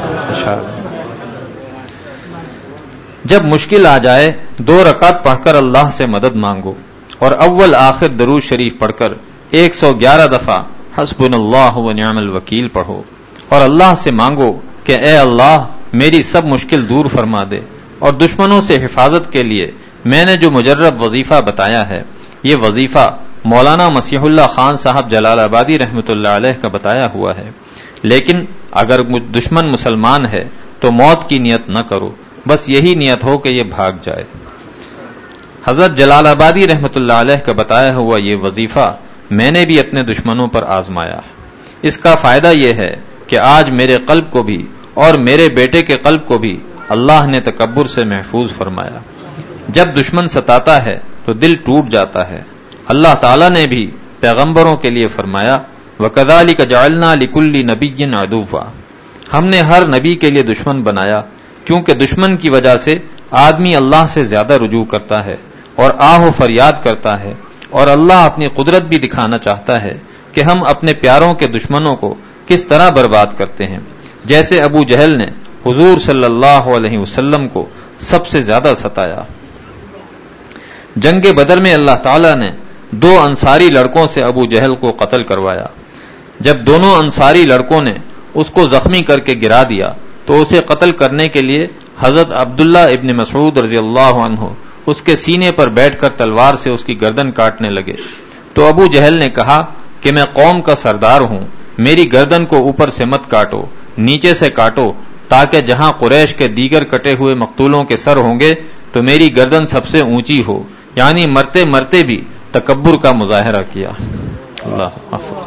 جب مشکل آ جائے دو رکعت پڑھ کر اللہ سے مدد مانگو اور اول آخر درود شریف پڑھ کر ایک سو گیارہ دفعہ حسبنا اللہ و نعم الوکیل پڑھو اور اللہ سے مانگو کہ اے اللہ میری سب مشکل دور فرما دے، اور دشمنوں سے حفاظت کے لیے میں نے جو مجرب وظیفہ بتایا ہے، یہ وظیفہ مولانا مسیح اللہ خان صاحب جلال آبادی رحمۃ اللہ علیہ کا بتایا ہوا ہے، لیکن اگر دشمن مسلمان ہے تو موت کی نیت نہ کرو، بس یہی نیت ہو کہ یہ بھاگ جائے۔ حضرت جلال آبادی رحمۃ اللہ علیہ کا بتایا ہوا یہ وظیفہ میں نے بھی اپنے دشمنوں پر آزمایا۔ اس کا فائدہ یہ ہے کہ آج میرے قلب کو بھی اور میرے بیٹے کے قلب کو بھی اللہ نے تکبر سے محفوظ فرمایا۔ جب دشمن ستاتا ہے تو دل ٹوٹ جاتا ہے۔ اللہ تعالیٰ نے بھی پیغمبروں کے لیے فرمایا وَكَذَلِكَ جَعَلْنَا لِكُلِّ نَبِيٍّ عَدُوًّا، ہم نے ہر نبی کے لیے دشمن بنایا، کیونکہ دشمن کی وجہ سے آدمی اللہ سے زیادہ رجوع کرتا ہے اور آہ و فریاد کرتا ہے، اور اللہ اپنی قدرت بھی دکھانا چاہتا ہے کہ ہم اپنے پیاروں کے دشمنوں کو کس طرح برباد کرتے ہیں، جیسے ابو جہل نے حضور صلی اللہ علیہ وسلم کو سب سے زیادہ ستایا۔ جنگ بدر میں اللہ تعالیٰ نے دو انصاری لڑکوں سے ابو جہل کو قتل کروایا۔ جب دونوں انصاری لڑکوں نے اس کو زخمی کر کے گرا دیا تو اسے قتل کرنے کے لیے حضرت عبداللہ ابن مسعود رضی اللہ عنہ اس کے سینے پر بیٹھ کر تلوار سے اس کی گردن کاٹنے لگے، تو ابو جہل نے کہا کہ میں قوم کا سردار ہوں، میری گردن کو اوپر سے مت کاٹو، نیچے سے کاٹو، تاکہ جہاں قریش کے دیگر کٹے ہوئے مقتولوں کے سر ہوں گے تو میری گردن سب سے اونچی ہو، یعنی مرتے مرتے بھی تکبر کا مظاہرہ کیا۔ اللہ حافظ۔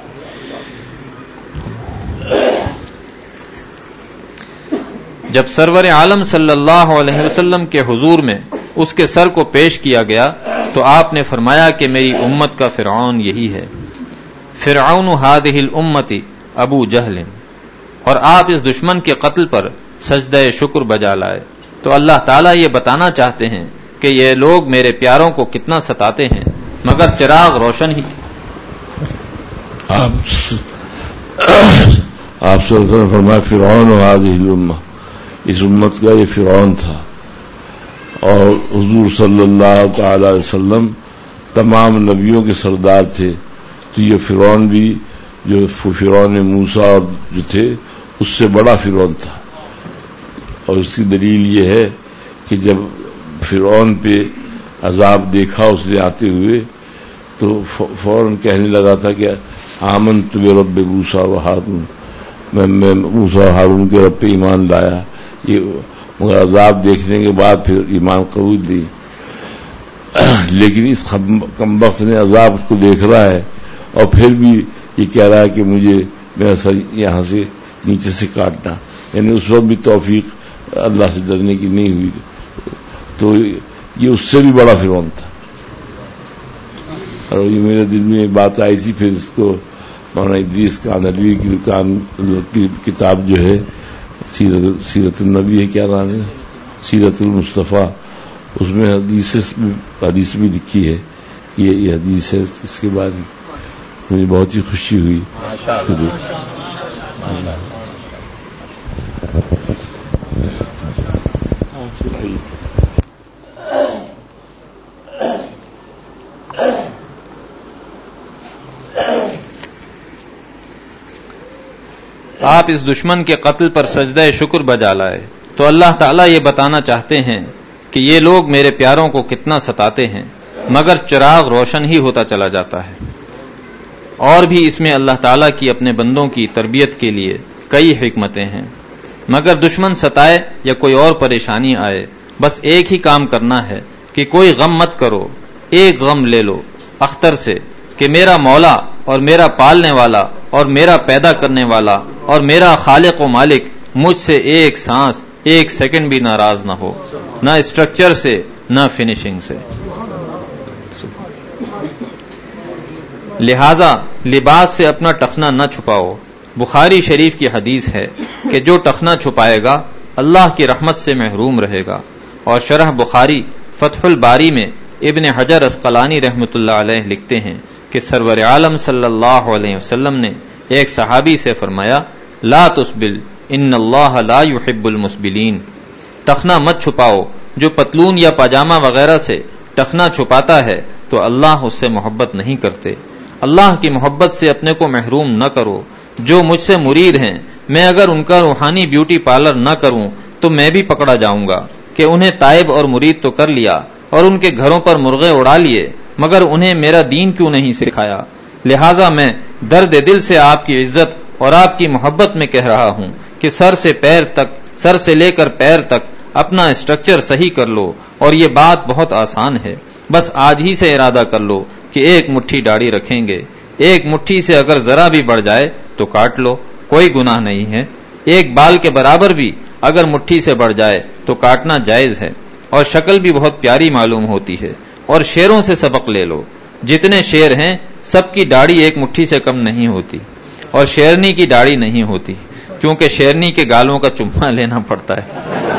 جب سرور عالم صلی اللہ علیہ وسلم کے حضور میں اس کے سر کو پیش کیا گیا تو آپ نے فرمایا کہ میری امت کا فرعون یہی ہے، فرعون هذه الامت ابو جہل، اور آپ اس دشمن کے قتل پر سجدہ شکر بجا لائے۔ تو اللہ تعالیٰ یہ بتانا چاہتے ہیں کہ یہ لوگ میرے پیاروں کو کتنا ستاتے ہیں، مگر چراغ روشن ہی۔ آپ آپ صلی اللہ علیہ وسلم فرمایا فرعون هذه الامہ، اس امت کا یہ فرعون تھا، اور حضور صلی اللہ تعالی علیہ وسلم تمام نبیوں کے سردار تھے، تو یہ فرعون بھی جو فرعون موسیٰ اور جو تھے اس سے بڑا فرعون تھا۔ اور اس کی دلیل یہ ہے کہ جب فرعون پہ عذاب دیکھا اس نے آتے ہوئے تو فوراً کہنے لگا تھا کہ آمنت برب موسیٰ و ہارون، میں میں موسیٰ و ہارون کے رب پہ ایمان لایا، یہ مگر عذاب دیکھنے کے بعد پھر ایمان قبول دی۔ لیکن اس کمبخت نے عذاب کو دیکھ رہا ہے اور پھر بھی یہ کہہ رہا ہے کہ مجھے میرا سر یہاں سے نیچے سے کاٹنا، یعنی اس وقت بھی توفیق اللہ سے ڈرنے کی نہیں ہوئی، تو یہ اس سے بھی بڑا فرعون تھا۔ اور یہ میرے دل میں بات آئی تھی، پھر اس کو مولانا ادریس کانلوی کی دکان کی کتاب جو ہے سیرت سیرت النبی ہے، کیا نام ہے، سیرت المصطفیٰ، اس میں حدیث حدیث بھی لکھی ہے، یہ یہ حدیث ہے، اس کے بعد مجھے بہت ہی خوشی ہوئی۔ آپ اس دشمن کے قتل پر سجدہ شکر بجا لائے، تو اللہ تعالیٰ یہ بتانا چاہتے ہیں کہ یہ لوگ میرے پیاروں کو کتنا ستاتے ہیں، مگر چراغ روشن ہی ہوتا چلا جاتا ہے۔ اور بھی اس میں اللہ تعالیٰ کی اپنے بندوں کی تربیت کے لیے کئی حکمتیں ہیں، مگر دشمن ستائے یا کوئی اور پریشانی آئے، بس ایک ہی کام کرنا ہے کہ کوئی غم مت کرو، ایک غم لے لو اختر سے کہ میرا مولا اور میرا پالنے والا اور میرا پیدا کرنے والا اور میرا خالق و مالک مجھ سے ایک سانس ایک سیکنڈ بھی ناراض نہ ہو، نہ اسٹرکچر سے نہ فنیشنگ سے۔ لہذا لباس سے اپنا ٹخنا نہ چھپاؤ۔ بخاری شریف کی حدیث ہے کہ جو ٹخنا چھپائے گا اللہ کی رحمت سے محروم رہے گا۔ اور شرح بخاری فتح الباری میں ابن حجر اسقلانی رحمۃ اللہ علیہ لکھتے ہیں کہ سرور عالم صلی اللہ علیہ وسلم نے ایک صحابی سے فرمایا لا تسبل ان اللہ لا يحب المسبلین، ٹخنا مت چھپاؤ، جو پتلون یا پاجامہ وغیرہ سے ٹخنا چھپاتا ہے تو اللہ اس سے محبت نہیں کرتے۔ اللہ کی محبت سے اپنے کو محروم نہ کرو. جو مجھ سے مرید ہیں میں اگر ان کا روحانی بیوٹی پارلر نہ کروں تو میں بھی پکڑا جاؤں گا کہ انہیں تائب اور مرید تو کر لیا اور ان کے گھروں پر مرغے اڑا لیے مگر انہیں میرا دین کیوں نہیں سکھایا. لہٰذا میں درد دل سے آپ کی عزت اور آپ کی محبت میں کہہ رہا ہوں کہ سر سے پیر تک سر سے لے کر پیر تک اپنا اسٹرکچر صحیح کر لو. اور یہ بات بہت آسان ہے, بس آج ہی سے ارادہ کر لو کہ ایک مٹھی داڑھی رکھیں گے. ایک مٹھی سے اگر ذرا بھی بڑھ جائے تو کاٹ لو, کوئی گناہ نہیں ہے. ایک بال کے برابر بھی اگر مٹھی سے بڑھ جائے تو کاٹنا جائز ہے. اور شکل بھی بہت پیاری معلوم ہوتی ہے. اور شیروں سے سبق لے لو, جتنے شیر ہیں سب کی داڑھی ایک مٹھی سے کم نہیں ہوتی اور شیرنی کی داڑھی نہیں ہوتی, کیونکہ شیرنی کے گالوں کا چمہ لینا پڑتا ہے.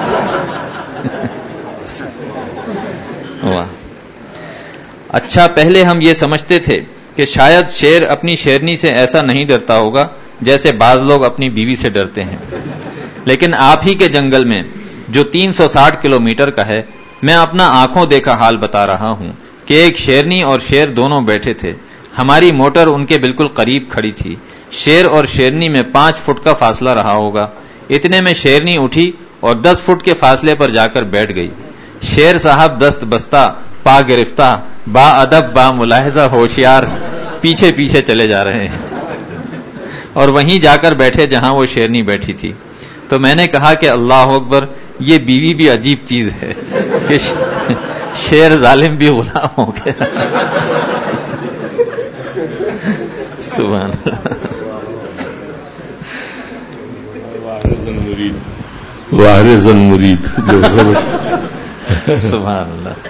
واہ. اچھا, پہلے ہم یہ سمجھتے تھے کہ شاید شیر اپنی شیرنی سے ایسا نہیں ڈرتا ہوگا جیسے بعض لوگ اپنی بیوی سے ڈرتے ہیں. لیکن آپ ہی کے جنگل میں جو تین سو ساٹھ کلو میٹر کا ہے, میں اپنا آنکھوں دیکھا حال بتا رہا ہوں کہ ایک شیرنی اور شیر دونوں بیٹھے تھے. ہماری موٹر ان کے بالکل قریب کھڑی تھی. شیر اور شیرنی میں پانچ فٹ کا فاصلہ رہا ہوگا. اتنے میں شیرنی اٹھی اور دس فٹ کے فاصلے پر جا کر بیٹھ گئی. شیر صاحب دست بستہ, پا گرفتہ, با ادب, با ملاحظہ, ہوشیار پیچھے پیچھے چلے جا رہے ہیں اور وہیں جا کر بیٹھے جہاں وہ شیرنی بیٹھی تھی. تو میں نے کہا کہ اللہ اکبر, یہ بیوی بھی عجیب چیز ہے کہ شیر ظالم بھی غلام ہو گیا. سبحان وارثن مرید. سبحان اللہ.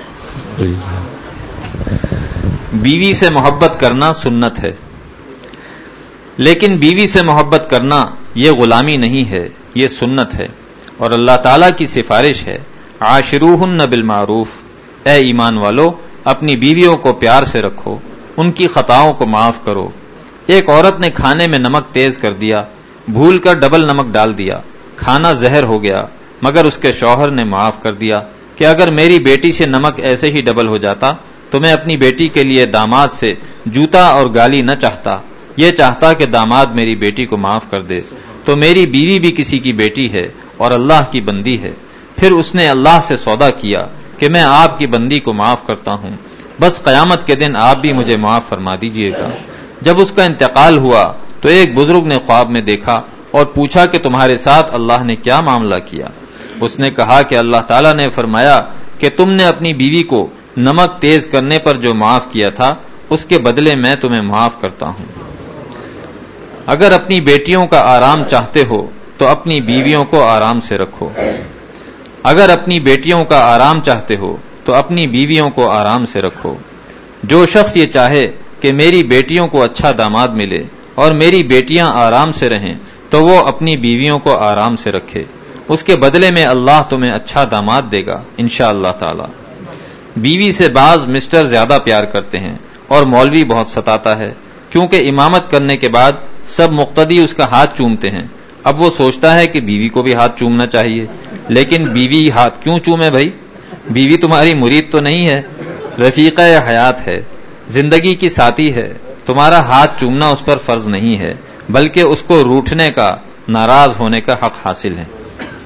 بیوی سے محبت کرنا سنت ہے, لیکن بیوی سے محبت کرنا یہ غلامی نہیں ہے, یہ سنت ہے اور اللہ تعالی کی سفارش ہے. عاشروہن بالمعروف, اے ایمان والو اپنی بیویوں کو پیار سے رکھو, ان کی خطاؤں کو معاف کرو. ایک عورت نے کھانے میں نمک تیز کر دیا, بھول کر ڈبل نمک ڈال دیا, کھانا زہر ہو گیا, مگر اس کے شوہر نے معاف کر دیا کہ اگر میری بیٹی سے نمک ایسے ہی ڈبل ہو جاتا تو میں اپنی بیٹی کے لیے داماد سے جوتا اور گالی نہ چاہتا, یہ چاہتا کہ داماد میری بیٹی کو معاف کر دے. تو میری بیوی بھی کسی کی بیٹی ہے اور اللہ کی بندی ہے. پھر اس نے اللہ سے سودا کیا کہ میں آپ کی بندی کو معاف کرتا ہوں, بس قیامت کے دن آپ بھی مجھے معاف فرما دیجئے گا. جب اس کا انتقال ہوا تو ایک بزرگ نے خواب میں دیکھا اور پوچھا کہ تمہارے ساتھ اللہ نے کیا معاملہ کیا. اس نے کہا کہ اللہ تعالیٰ نے فرمایا کہ تم نے اپنی بیوی کو نمک تیز کرنے پر جو معاف کیا تھا اس کے بدلے میں تمہیں معاف کرتا ہوں. اگر اپنی بیٹیوں کا آرام چاہتے ہو تو اپنی بیویوں کو آرام سے رکھو. اگر اپنی بیٹیوں کا آرام چاہتے ہو تو اپنی بیویوں کو آرام سے رکھو. جو شخص یہ چاہے کہ میری بیٹیوں کو اچھا داماد ملے اور میری بیٹیاں آرام سے رہیں تو وہ اپنی بیویوں کو آرام سے رکھے, اس کے بدلے میں اللہ تمہیں اچھا داماد دے گا انشاءاللہ تعالی. بیوی سے بعض مسٹر زیادہ پیار کرتے ہیں اور مولوی بہت ستاتا ہے, کیونکہ امامت کرنے کے بعد سب مقتدی اس کا ہاتھ چومتے ہیں. اب وہ سوچتا ہے کہ بیوی کو بھی ہاتھ چومنا چاہیے, لیکن بیوی ہاتھ کیوں چومے بھائی؟ بیوی تمہاری مرید تو نہیں ہے, رفیقہ حیات ہے, زندگی کی ساتھی ہے. تمہارا ہاتھ چومنا اس پر فرض نہیں ہے, بلکہ اس کو روٹھنے کا, ناراض ہونے کا حق حاصل ہے.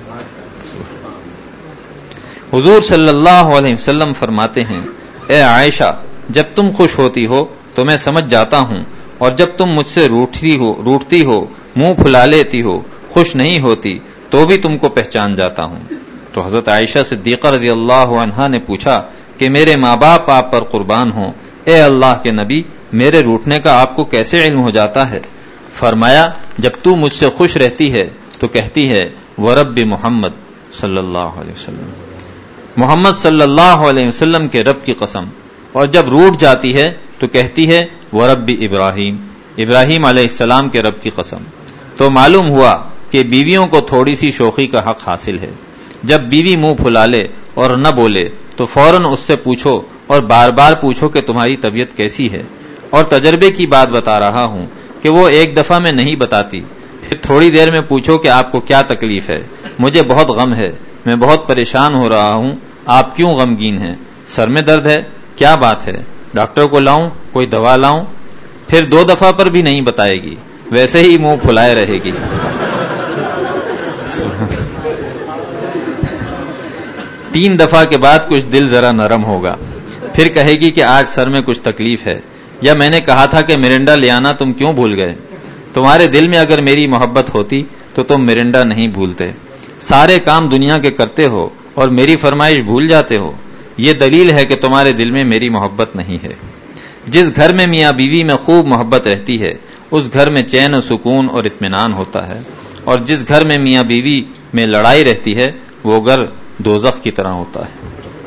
حضور صلی اللہ علیہ وسلم فرماتے ہیں, اے عائشہ جب تم خوش ہوتی ہو تو میں سمجھ جاتا ہوں, اور جب تم مجھ سے روٹتی ہو روٹتی ہو منہ پھلا لیتی ہو, خوش نہیں ہوتی تو بھی تم کو پہچان جاتا ہوں. تو حضرت عائشہ صدیقہ رضی اللہ عنہا نے پوچھا کہ میرے ماں باپ آپ پر قربان ہوں, اے اللہ کے نبی میرے روٹنے کا آپ کو کیسے علم ہو جاتا ہے؟ فرمایا جب تو مجھ سے خوش رہتی ہے تو کہتی ہے ورب محمد صلی اللہ علیہ وسلم, محمد صلی اللہ علیہ وسلم کے رب کی قسم, اور جب روٹ جاتی ہے تو کہتی ہے ورب ابراہیم, ابراہیم علیہ السلام کے رب کی قسم. تو معلوم ہوا کہ بیویوں کو تھوڑی سی شوخی کا حق حاصل ہے. جب بیوی منہ پھلا لے اور نہ بولے تو فوراً اس سے پوچھو اور بار بار پوچھو کہ تمہاری طبیعت کیسی ہے. اور تجربے کی بات بتا رہا ہوں کہ وہ ایک دفعہ میں نہیں بتاتی, پھر تھوڑی دیر میں پوچھو کہ آپ کو کیا تکلیف ہے. مجھے بہت غم ہے, میں بہت پریشان ہو رہا ہوں. آپ کیوں غمگین ہیں؟ سر میں درد ہے؟ کیا بات ہے؟ ڈاکٹر کو لاؤں؟ کوئی دوا لاؤں؟ پھر دو دفعہ پر بھی نہیں بتائے گی، ویسے ہی منہ پھلائے رہے گی۔ تین دفعہ کے بعد کچھ دل ذرا نرم ہوگا، پھر کہے گی کہ آج سر میں کچھ تکلیف ہے، یا میں نے کہا تھا کہ مرنڈا لے آنا، تم کیوں بھول گئے؟ تمہارے دل میں اگر میری محبت ہوتی تو تم مرنڈا نہیں بھولتے، سارے کام دنیا کے کرتے ہو اور میری فرمائش بھول جاتے ہو، یہ دلیل ہے کہ تمہارے دل میں میری محبت نہیں ہے۔ جس گھر میں میاں بیوی میں خوب محبت رہتی ہے اس گھر میں چین و سکون اور اطمینان ہوتا ہے، اور جس گھر میں میاں بیوی میں لڑائی رہتی ہے وہ گھر دوزخ کی طرح ہوتا ہے۔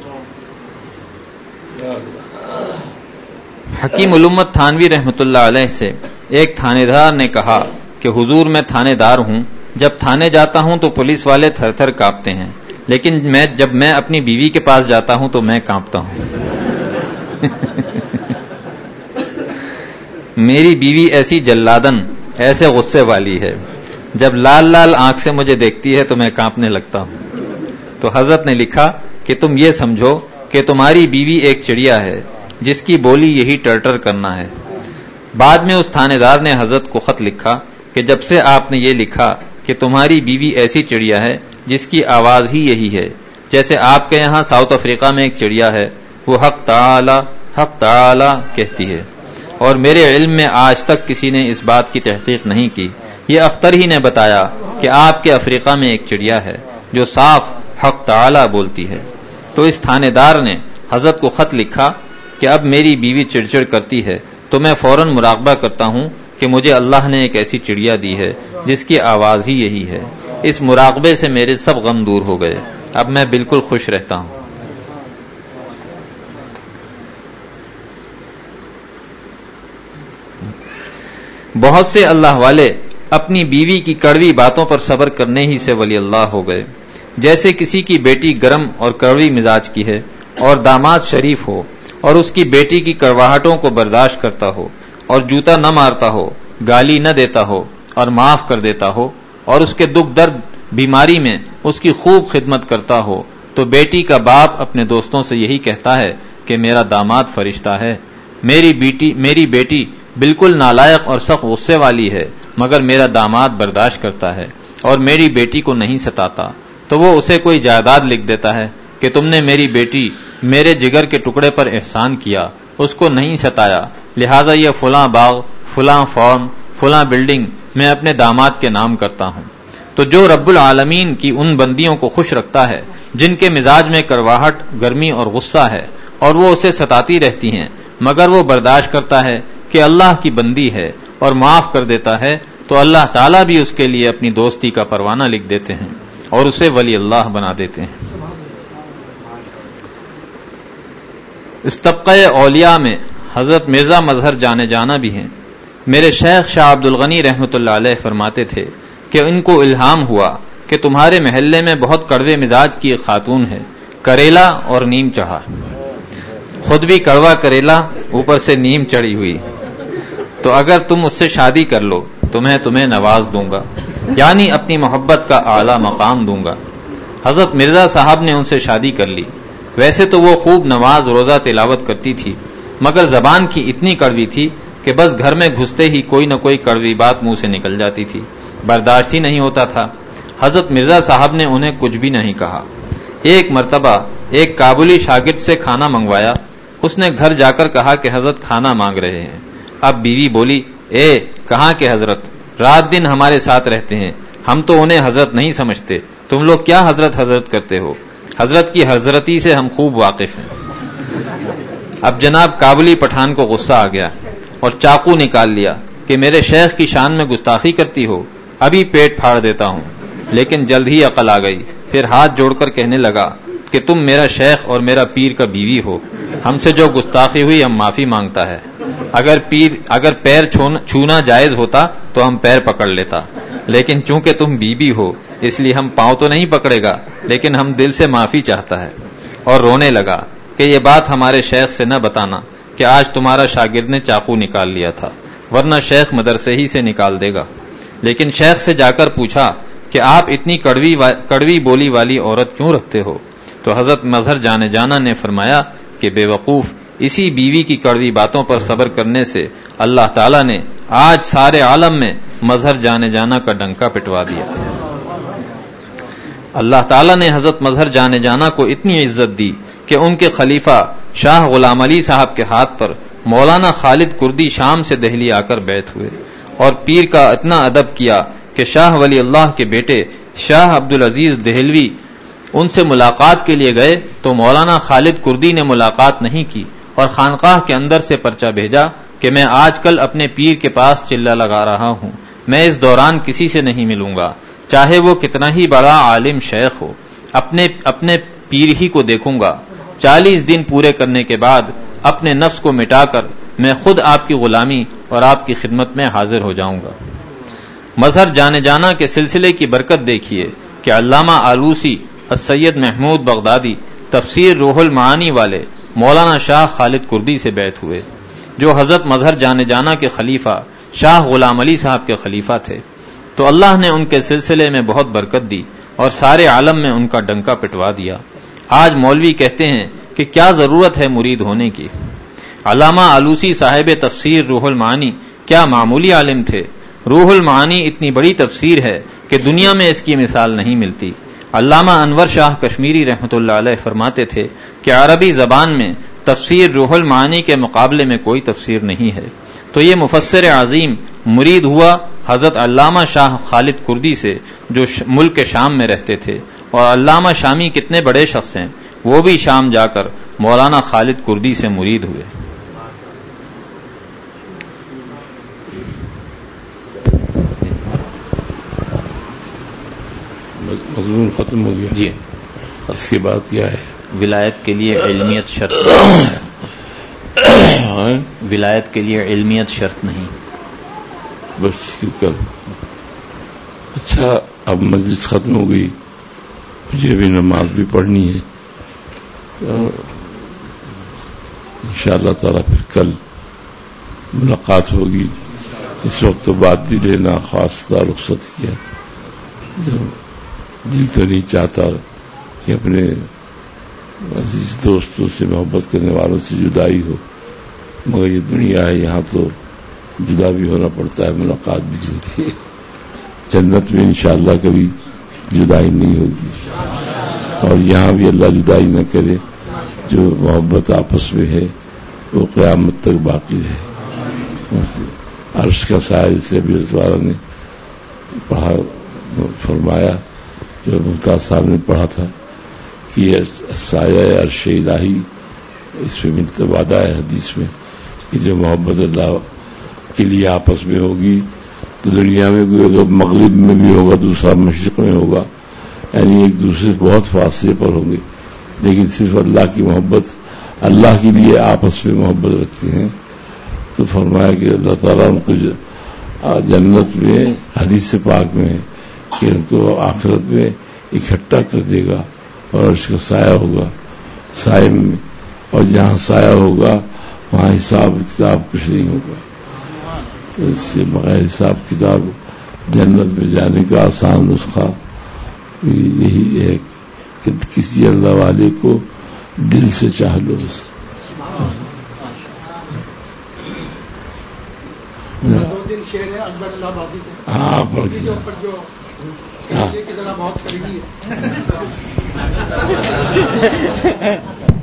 حکیم الامت تھانوی رحمت اللہ علیہ سے ایک تھانے دار نے کہا کہ حضور میں تھانے دار ہوں، جب تھانے جاتا ہوں تو پولیس والے تھر تھر کانپتے ہیں، لیکن میں جب میں اپنی بیوی کے پاس جاتا ہوں تو میں کانپتا ہوں۔ میری بیوی ایسی جلادن، ایسے غصے والی ہے، جب لال لال آنکھ سے مجھے دیکھتی ہے تو میں کانپنے لگتا ہوں۔ تو حضرت نے لکھا کہ تم یہ سمجھو کہ تمہاری بیوی ایک چڑیا ہے جس کی بولی یہی ٹرٹر کرنا ہے۔ بعد میں اس تھانے دار نے حضرت کو خط لکھا کہ جب سے آپ نے یہ لکھا کہ تمہاری بیوی ایسی چڑیا ہے جس کی آواز ہی یہی ہے، جیسے آپ کے یہاں ساؤتھ افریقہ میں ایک چڑیا ہے، وہ حق تعالی حق تعالی کہتی ہے، اور میرے علم میں آج تک کسی نے اس بات کی تحقیق نہیں کی، یہ اختر ہی نے بتایا کہ آپ کے افریقہ میں ایک چڑیا ہے جو صاف حق تعالی بولتی ہے۔ تو اس تھانے دار نے حضرت کو خط لکھا کہ اب میری بیوی چڑچڑ کرتی ہے تو میں فوراً مراقبہ کرتا ہوں کہ مجھے اللہ نے ایک ایسی چڑیا دی ہے جس کی آواز ہی یہی ہے۔ اس مراقبے سے میرے سب غم دور ہو گئے، اب میں بالکل خوش رہتا ہوں۔ بہت سے اللہ والے اپنی بیوی کی کڑوی باتوں پر صبر کرنے ہی سے ولی اللہ ہو گئے، جیسے کسی کی بیٹی گرم اور کڑوی مزاج کی ہے اور داماد شریف ہو اور اس کی بیٹی کی کڑواہٹوں کو برداشت کرتا ہو اور جوتا نہ مارتا ہو، گالی نہ دیتا ہو اور معاف کر دیتا ہو، اور اس کے دکھ درد بیماری میں اس کی خوب خدمت کرتا ہو، تو بیٹی کا باپ اپنے دوستوں سے یہی کہتا ہے کہ میرا داماد فرشتہ ہے، میری بیٹی میری بیٹی بالکل نالائق اور سخت غصے والی ہے، مگر میرا داماد برداشت کرتا ہے اور میری بیٹی کو نہیں ستاتا، تو وہ اسے کوئی جائیداد لکھ دیتا ہے کہ تم نے میری بیٹی میرے جگر کے ٹکڑے پر احسان کیا، اس کو نہیں ستایا، لہذا یہ فلاں باغ، فلاں فارم، فلاں بلڈنگ میں اپنے داماد کے نام کرتا ہوں۔ تو جو رب العالمین کی ان بندیوں کو خوش رکھتا ہے جن کے مزاج میں کرواہٹ، گرمی اور غصہ ہے اور وہ اسے ستاتی رہتی ہیں مگر وہ برداشت کرتا ہے کہ اللہ کی بندی ہے اور معاف کر دیتا ہے، تو اللہ تعالیٰ بھی اس کے لیے اپنی دوستی کا پروانہ لکھ دیتے ہیں اور اسے ولی اللہ بنا دیتے ہیں۔ اس طبقہ اولیاء میں حضرت مرزا مظہر جانے جانا بھی ہیں۔ میرے شیخ شاہ عبد الغنی رحمۃ اللہ علیہ فرماتے تھے کہ ان کو الہام ہوا کہ تمہارے محلے میں بہت کڑوے مزاج کی ایک خاتون ہے، کریلا اور نیم چڑھا، خود بھی کڑوا کریلا اوپر سے نیم چڑھی ہوئی، تو اگر تم اس سے شادی کر لو تو میں تمہیں نواز دوں گا، یعنی اپنی محبت کا اعلیٰ مقام دوں گا۔ حضرت مرزا صاحب نے ان سے شادی کر لی۔ ویسے تو وہ خوب نماز روزہ تلاوت کرتی تھی، مگر زبان کی اتنی کڑوی تھی کہ بس گھر میں گھستے ہی کوئی نہ کوئی کڑوی بات منہ سے نکل جاتی تھی، برداشت ہی نہیں ہوتا تھا۔ حضرت مرزا صاحب نے انہیں کچھ بھی نہیں کہا۔ ایک مرتبہ ایک کابلی شاگرد سے کھانا منگوایا، اس نے گھر جا کر کہا کہ حضرت کھانا مانگ رہے ہیں۔ اب بیوی بولی، اے کہاں کے حضرت، رات دن ہمارے ساتھ رہتے ہیں، ہم تو انہیں حضرت نہیں سمجھتے، تم لوگ کیا حضرت حضرت کرتے ہو؟ حضرت کی حضرتی سے ہم خوب واقف ہیں۔ اب جناب کابلی پٹھان کو غصہ آ گیا اور چاقو نکال لیا کہ میرے شیخ کی شان میں گستاخی کرتی ہو، ابھی پیٹ پھاڑ دیتا ہوں۔ لیکن جلد ہی عقل آ گئی، پھر ہاتھ جوڑ کر کہنے لگا کہ تم میرا شیخ اور میرا پیر کا بیوی ہو، ہم سے جو گستاخی ہوئی ہم معافی مانگتا ہے۔ اگر پیر اگر پیر چھونا جائز ہوتا تو ہم پیر پکڑ لیتا، لیکن چونکہ تم بیوی ہو اس لیے ہم پاؤں تو نہیں پکڑے گا، لیکن ہم دل سے معافی چاہتا ہے۔ اور رونے لگا کہ یہ بات ہمارے شیخ سے نہ بتانا کہ آج تمہارا شاگرد نے چاقو نکال لیا تھا، ورنہ شیخ مدرسے ہی سے نکال دے گا۔ لیکن شیخ سے جا کر پوچھا کہ آپ اتنی کڑوی کڑوی بولی والی عورت کیوں رکھتے ہو؟ تو حضرت مظہر جانے جانا نے فرمایا کہ بے وقوف، اسی بیوی کی کڑوی باتوں پر صبر کرنے سے اللہ تعالیٰ نے آج سارے عالم میں مظہر جانے جانا کا ڈنکا پٹوا دیا۔ اللہ تعالیٰ نے حضرت مظہر جانے جانا کو اتنی عزت دی کہ ان کے خلیفہ شاہ غلام علی صاحب کے ہاتھ پر مولانا خالد کردی شام سے دہلی آ کر بیعت ہوئے، اور پیر کا اتنا ادب کیا کہ شاہ ولی اللہ کے بیٹے شاہ عبدالعزیز دہلوی ان سے ملاقات کے لیے گئے تو مولانا خالد کردی نے ملاقات نہیں کی اور خانقاہ کے اندر سے پرچہ بھیجا کہ میں آج کل اپنے پیر کے پاس چلہ لگا رہا ہوں، میں اس دوران کسی سے نہیں ملوں گا، چاہے وہ کتنا ہی بڑا عالم شیخ ہو، اپنے اپنے پیر ہی کو دیکھوں گا۔ چالیس دن پورے کرنے کے بعد اپنے نفس کو مٹا کر میں خود آپ کی غلامی اور آپ کی خدمت میں حاضر ہو جاؤں گا۔ مظہر جانے جانا کے سلسلے کی برکت دیکھیے کہ علامہ آلوسی السید محمود بغدادی تفسیر روح المعانی والے مولانا شاہ خالد کردی سے بیعت ہوئے، جو حضرت مظہر جانے جانا کے خلیفہ شاہ غلام علی صاحب کے خلیفہ تھے، تو اللہ نے ان کے سلسلے میں بہت برکت دی اور سارے عالم میں ان کا ڈنکا پٹوا دیا۔ آج مولوی کہتے ہیں کہ کیا ضرورت ہے مرید ہونے کی؟ علامہ آلوسی صاحب تفسیر روح المعانی کیا معمولی عالم تھے؟ روح المعانی اتنی بڑی تفسیر ہے کہ دنیا میں اس کی مثال نہیں ملتی۔ علامہ انور شاہ کشمیری رحمۃ اللہ علیہ فرماتے تھے کہ عربی زبان میں تفسیر روح المعانی کے مقابلے میں کوئی تفسیر نہیں ہے۔ تو یہ مفسر عظیم مرید ہوا حضرت علامہ شاہ خالد کردی سے، جو ملک شام میں رہتے تھے، اور علامہ شامی کتنے بڑے شخص ہیں، وہ بھی شام جا کر مولانا خالد کردی سے مرید ہوئے۔ مضمون ختم ہو گیا جی۔ اس کے بعد کیا ہے؟ ولایت کے لیے علمیت شرط ولایت کے لیے علمیت شرط نہیں۔ بس کل اچھا، اب مجلس ختم ہو گئی، مجھے بھی نماز بھی پڑھنی ہے، ان شاء اللہ تعالیٰ پھر کل ملاقات ہوگی۔ اس وقت تو بات بھی لینا خاص تھا، رخصت کیا، دل تو نہیں چاہتا کہ اپنے عزیز دوستوں سے، محبت کرنے والوں سے جدائی ہو، مگر یہ دنیا ہے، یہاں تو جدا بھی ہونا پڑتا ہے، ملاقات بھی ہوتی ہے۔ جنت میں انشاءاللہ کبھی جدائی نہیں ہوگی، اور یہاں بھی اللہ جدائی نہ کرے، جو محبت آپس میں ہے وہ قیامت تک باقی ہے۔ عرش کا سایہ سے ابھی رضوانہ نے پڑھا فرمایا، جو ممتاز صاحب نے پڑھا تھا کہ یہ سایہ عرش الہی، اس میں ملتا وعدہ ہے حدیث میں کہ جو محبت اللہ کے لیے آپس میں ہوگی تو دنیا میں کوئی اگر مغرب میں بھی ہوگا، دوسرا مشرق میں ہوگا، یعنی ایک دوسرے بہت فاصلے پر ہوں گے، لیکن صرف اللہ کی محبت، اللہ کے لیے آپس میں محبت رکھتے ہیں۔ تو فرمایا کہ اللہ تعالیٰ ان کو جنت میں، حدیث پاک میں کہ ان کو آخرت میں اکٹھا کر دے گا، اور اس کا سایہ ہوگا، سائے میں، اور جہاں سایہ ہوگا وہاں حساب کتاب کچھ نہیں ہوگا۔ اس سے بغیر حساب کتاب جنت میں جانے کا آسان نسخہ یہی ہے کہ کسی اللہ والے کو دل سے چاہ لو۔ دو دن شعر ہے اکبر اللہ آبادی کے، ہاں پڑھ کے اوپر جو کہ ذرا بہت قریبی ہے۔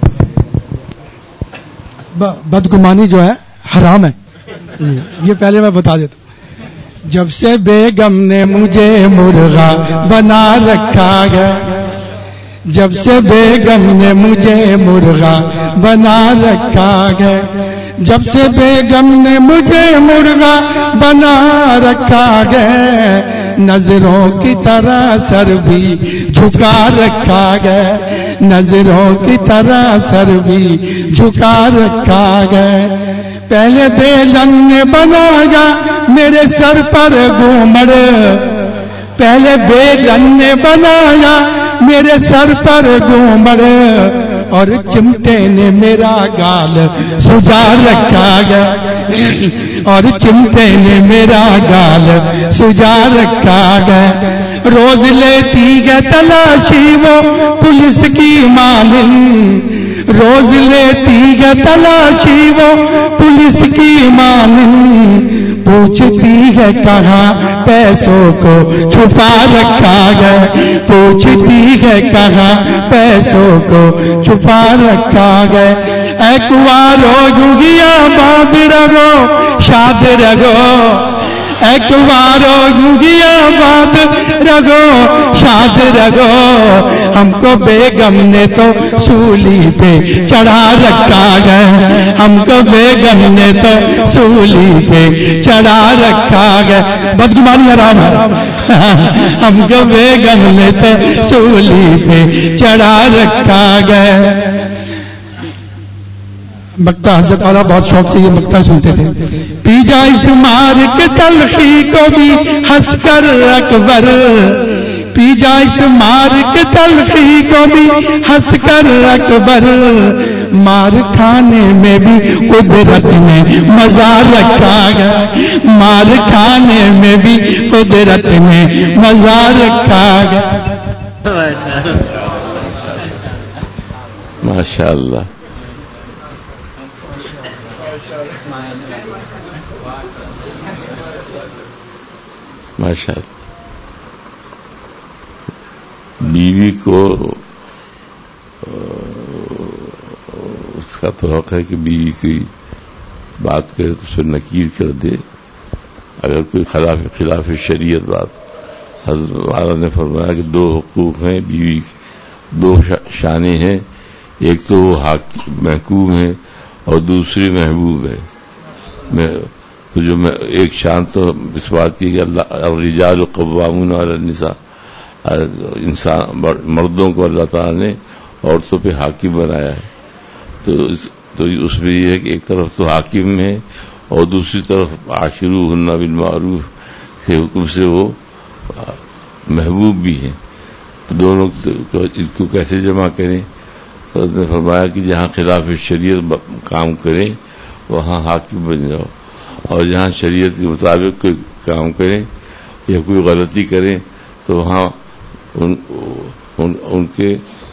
بدگمانی جو ہے حرام ہے، یہ پہلے میں بتا دیتا ہوں۔ جب سے بیگم نے مجھے مرغا بنا رکھا ہے، جب سے بیگم نے مجھے مرغا بنا رکھا ہے، جب سے بیگم نے مجھے مرغا بنا رکھا ہے، نظروں کی طرح سر بھی جھکا رکھا ہے، نظروں کی طرح سر بھی جھکا رکھا ہے۔ پہلے بیلن نے بنایا میرے سر پر گھومڑ، پہلے بیلن نے بنایا میرے سر پر گھومڑ، اور چمٹے نے میرا گال سجا رکھا گیا، اور چمٹے نے میرا گال سجا رکھا گیا۔ روز لیتی ہے تلاشی وہ پولیس کی مانند، روز لیتی ہے تلاشی وہ پولیس کی مانند، پوچھتی ہے کہاں پیسوں کو چھپا رکھا گیا، پوچھتی ہے کہاں پیسوں کو چھپا رکھا گیا۔ اے کنوارو یوگیا باد رگو شاد رگو، اے کنوارو یوگیا باد رگو شاد رگو، ہم کو بیگم نے تو سولی پہ چڑھا رکھا گیا، ہم کو بیگم نے تو سولی پہ چڑھا رکھا گیا۔ بدگمانی حرام ہے، ہم کو بیگم نے تو سولی پہ چڑھا رکھا گیا۔ مکتا حضرت والا بہت شوق سے یہ مکتا سنتے تھے۔ پی جا اس مار کے تلخی کو بھی ہنس کر اکبر، پی جا اس مار کے تلخی کو بھی ہنس کر اکبر، مار کھانے میں بھی قدرت نے مزہ رکھا گیا، مار کھانے میں بھی قدرت نے مزہ رکھا گیا۔ ماشاء اللہ۔ ماشاء اللہ۔ بیوی کو اس کا تو حق ہے کہ بیوی کی بات کرے تو اسے نکیر کر دے، اگر کوئی خلاف خلاف شریعت بات۔ حضرت والا نے فرمایا کہ دو حقوق ہیں بیوی کی، دو شانیں ہیں، ایک تو وہ محکوم ہے اور دوسری محبوب ہے۔ میں تو جو میں ایک شان تو اس بات کی کہ اللہ الرجال قوامون علی النساء، انسان مردوں کو اللہ تعالیٰ نے عورتوں پہ حاکم بنایا ہے، تو اس تو اس میں یہ ہے کہ ایک طرف تو حاکم ہے اور دوسری طرف عاشروہن بالمعروف کے حکم سے وہ محبوب بھی ہیں، تو دونوں اس کو کیسے جمع کریں؟ تو اس نے فرمایا کہ جہاں خلاف شریعت کام کریں وہاں حاکم بن جاؤ، اور جہاں شریعت کے مطابق کوئی کام کریں یا کوئی غلطی کریں تو وہاں ان, ان, ان کے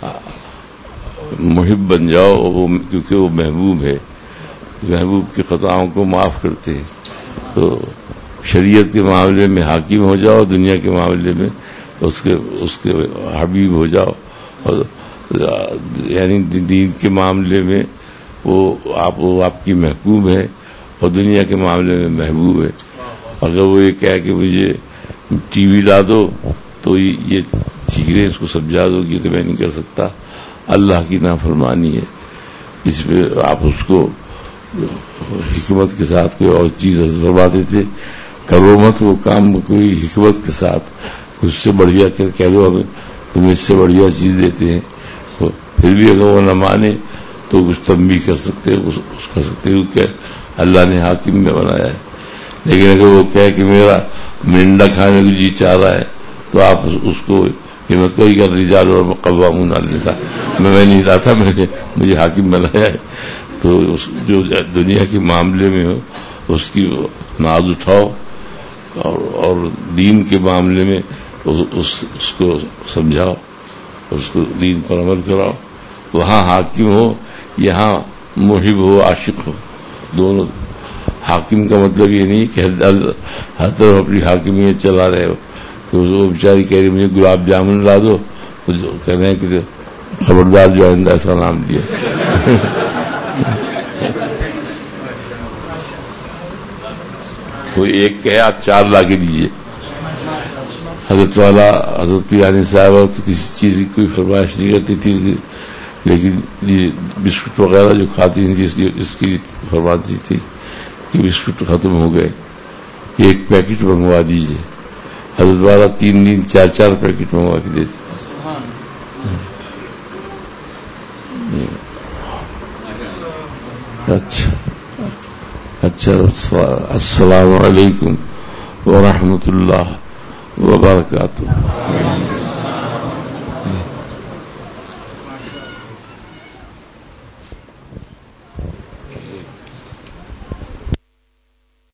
محب بن جاؤ، وہ کیونکہ وہ محبوب ہے، محبوب کی خطاؤں کو معاف کرتے ہیں۔ تو شریعت کے معاملے میں حاکم ہو جاؤ، دنیا کے معاملے میں اس کے اس کے حبیب ہو جاؤ، اور یعنی دین کے معاملے میں وہ آپ وہ آپ کی محکوم ہے اور دنیا کے معاملے میں محبوب ہے۔ اگر وہ یہ کہے کہ مجھے ٹی وی لا دو تو یہ چیخیں اس کو سمجھا دو کہ تو میں نہیں کر سکتا، اللہ کی نافرمانی ہے، اس پہ آپ اس کو حکمت کے ساتھ کوئی اور چیز فرماتے تھے، کرو مت وہ کام کوئی حکمت کے ساتھ، اس سے بڑھیا کہہ دو ہمیں تمہیں اس سے بڑھیا چیز دیتے ہیں، تو پھر بھی اگر وہ نہ مانے تو کچھ تنبیہ کر سکتے اس کر سکتے کہ اللہ نے حاکم میں بنایا ہے۔ لیکن اگر وہ کہے کہ میرا منڈا کھانے کو جی چاہ رہا ہے تو آپ اس کو ہمت کوئی کر رجال اور قوامون علی النساء، میں میں نہیں رہا تھا، میں نے مجھے حاکم بنایا ہے، تو جو دنیا کے معاملے میں ہو اس کی ناز اٹھاؤ، اور اور دین کے معاملے میں اس, اس کو سمجھاؤ، اس کو دین پر عمل کراؤ، وہاں حاکم ہو یہاں محب ہو عاشق ہو، دونوں۔ حاکم کا مطلب یہ نہیں کہ ہر طرف اپنی حاکمیت چلا رہے ہو، کہ وہ بیچاری کہہ رہی مجھے گلاب جامن لا دو، تو کہہ رہے ہیں کہ خبردار جو آئندہ ایسا نام لیا۔ کوئی ایک کہے آپ چار لا کے دیجیے۔ حضرت والا حضرت پیرانی صاحبہ تو کسی چیز کی کوئی فرمائش نہیں کرتی تھی، لیکن یہ بسکٹ وغیرہ جو کھاتی تھی جس اس کی فرماتی تھی کہ بسکٹ ختم ہو گئے، ایک پیکٹ منگوا دیجیے۔ حضرت والا تین دن چار چار پیکٹ منگوا کے دیتے۔ اچھا اچھا السلام علیکم ورحمۃ اللہ وبرکاتہ۔